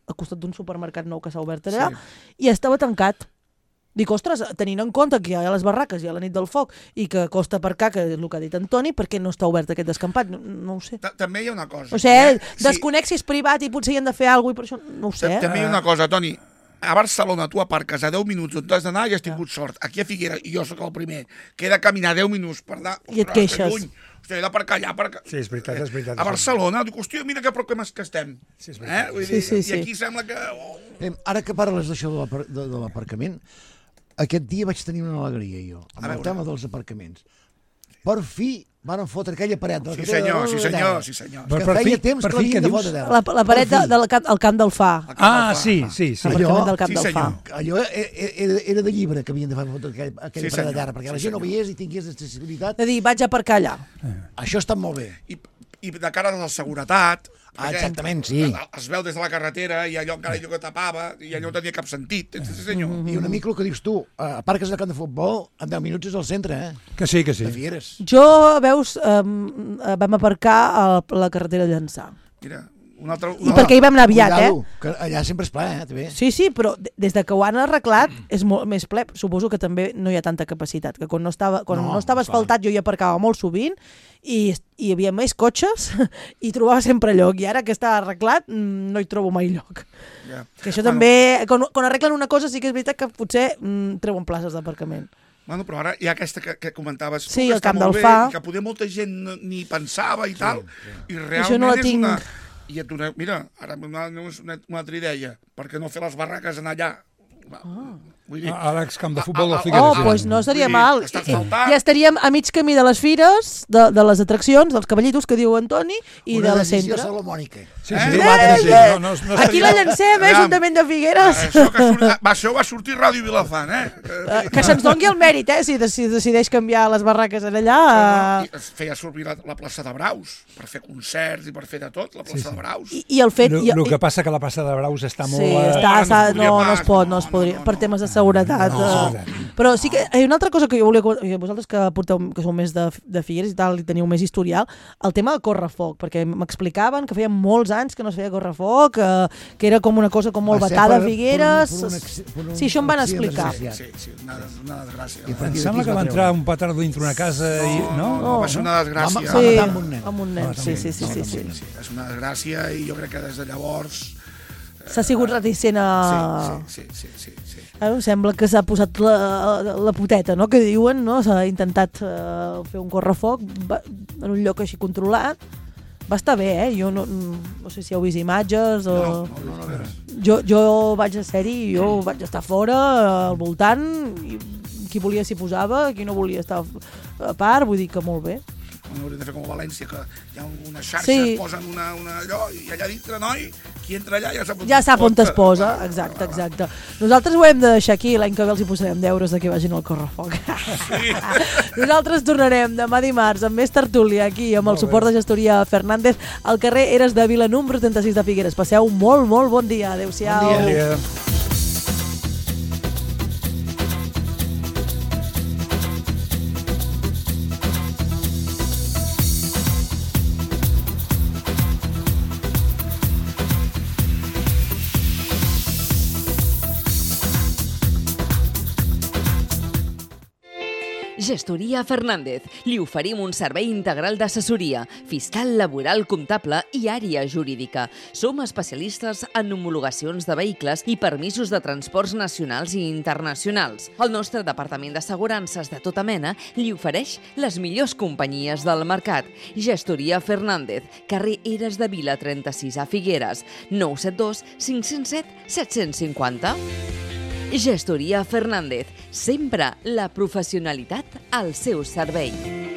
al costat d'un supermercat nou que s'ha obert allà, sí. I estava tancat. Dic, ostres, tenint en compte que hi ha les barraques, hi ha la nit del foc, i que costa aparcar, que és el que ha dit Antoni, per què no està obert aquest descampat? No, no ho sé. També hi ha una cosa. O sigui, eh? desconec si és privat i potser hi han de fer alguna cosa, i per això no ho sé. També hi ha una cosa, Toni. A Barcelona tu aparques a deu minuts on t'has d'anar i has tingut sort. Aquí a Figueres, i jo sóc el primer, que he de caminar deu minuts per anar... I et queixes. Hòstia, he d'aparcar allà. Aparcar... Sí, és veritat, és veritat. A Barcelona, dic, hòstia, mira que problemes que estem. Sí, és veritat. Eh? Sí, sí, sí. I aquí sembla que... Oh. Ara que parles d'això de l'aparcament, aquest dia vaig tenir una alegria, jo, amb el tema dels aparcaments. Per fi van fotre aquella paret. Sí, senyor, sí, senyor, sí, senyor. Que feia temps que l'havien de fotre. La, la paret de, del camp, el camp del Fa. Ah, sí, sí. sí. L'aparcament del camp sí, del Fa. Allò era, era de llibre que havien de fotre aquella, aquella sí, paret de terra, perquè sí, la gent no veiés i tingués accessibilitat. De dir, vaig a aparcar allà. Eh. Això està molt bé. I, i de cara a la seguretat... Ah, exactament, sí. Es veu des de la carretera i allò encara allò que tapava i allò no tenia cap sentit. Sí, senyor. I una mica el que dius tu, aparques al camp de futbol, en deu minuts és al centre, eh? Que sí, que sí. De Figueres. Jo, veus, um, vam aparcar a la carretera de Llançà. Mira, un altre... I perquè hi vam anar aviat, Cuidado, eh? Que allà sempre és ple, eh? També. Sí, sí, però des de que ho han arreglat és molt més ple. Suposo que també no hi ha tanta capacitat, que quan no estava, quan no, no estava asfaltat jo hi aparcava molt sovint i hi havia més cotxes i trobava sempre lloc, i ara que està arreglat no hi trobo mai lloc. Yeah. Que això bueno, també, quan, quan arreglen una cosa sí que és veritat que potser mm, treuen places d'aparcament. Bueno, però ara hi ha aquesta que, que comentaves tu, sí, que el està camp molt del bé, Fa. I que poder molta gent no, ni pensava i sí, tal, sí. I realment això no la és tinc. una... I et dona... Mira, ara una, una, una altra idea, per què no fer les barraques anar allà? Ah. Vull dir, a l'excamp de futbol de Oh, Figueres. doncs pues no seria dir, mal. I, ja estaríem a mig camí de les fires, de, de les atraccions, dels cavallitos que diu Antoni, i una de la centre. Una decisió salomònica. Sí, sí, eh? eh? sí. No, no, no Aquí la llancem, eh, Ajuntament de Figueres. Això, que surt, va, això va sortir Ràdio Vilafant, eh? Uh, que se'ns doni el mèrit, eh, si, si decideix canviar les barraques allà. Uh... Es feia servir la, la plaça de Braus, per fer concerts i per fer de tot, la plaça sí, sí. de Braus. I, i el fet... El, el que passa que la plaça de Braus està molt... Sí, està, està, no, no es pot, no es podria, no, no, per temes de seguretat. No, no, no. Però sí que hi ha una altra cosa que jo volia... Vosaltres que porteu, que sou més de, de Figueres i tal, i teniu més historial, el tema del correfoc, perquè m'explicaven que feia molts anys que no es feia correfoc, que, que era com una cosa com molt vetada a Figueres... Per un, per un, per un, sí, això em van explicar. Sí, sí, una, una desgràcia. Em sembla que va entrar un petardo dintre una casa no, i... No? no, va ser una desgràcia. Sí, amb un nen. Amb un nen, sí, sí, sí, sí, sí. És una desgràcia i jo crec que des de llavors... S'ha sigut reticent a... Sí, sí, sí, sí. sí. Eh, sembla que s'ha posat la, la puteta, no?, que diuen, no? S'ha intentat uh, fer un correfoc va, en un lloc així controlat. Va estar bé, eh? Jo no, no sé si heu vist imatges o... No, no, no, no, no. Jo, jo vaig a ser-hi, jo vaig estar fora, al voltant, i qui volia s'hi posava, qui no volia estar a part, vull dir que molt bé. No hauríem de fer com a València, que hi ha unes xarxes, sí. Posen una, una allò, i allà dintre, noi, qui entra allà ja sap on, ja sap on es posa, exacte, exacte. Nosaltres ho hem de deixar aquí, l'any que ve els hi posarem deures de que vagin al correfoc. Sí. Nosaltres tornarem demà dimarts amb més tertúlia aquí, amb el suport de gestoria Fernández, al carrer Eres de Vila, número trenta-sis de Figueres. Passeu molt, molt bon dia. Adéu-siau. Bon dia. Gestoria Fernández. Li oferim un servei integral d'assessoria, fiscal, laboral, comptable i àrea jurídica. Som especialistes en homologacions de vehicles i permisos de transports nacionals i internacionals. El nostre departament d'assegurances de tota mena li ofereix les millors companyies del mercat. Gestoria Fernández, carrer Eres de Vila trenta-sis a Figueres, nou set dos cinc zero set set cinc zero. Gestoria Fernández, sempre la professionalitat al seu servei.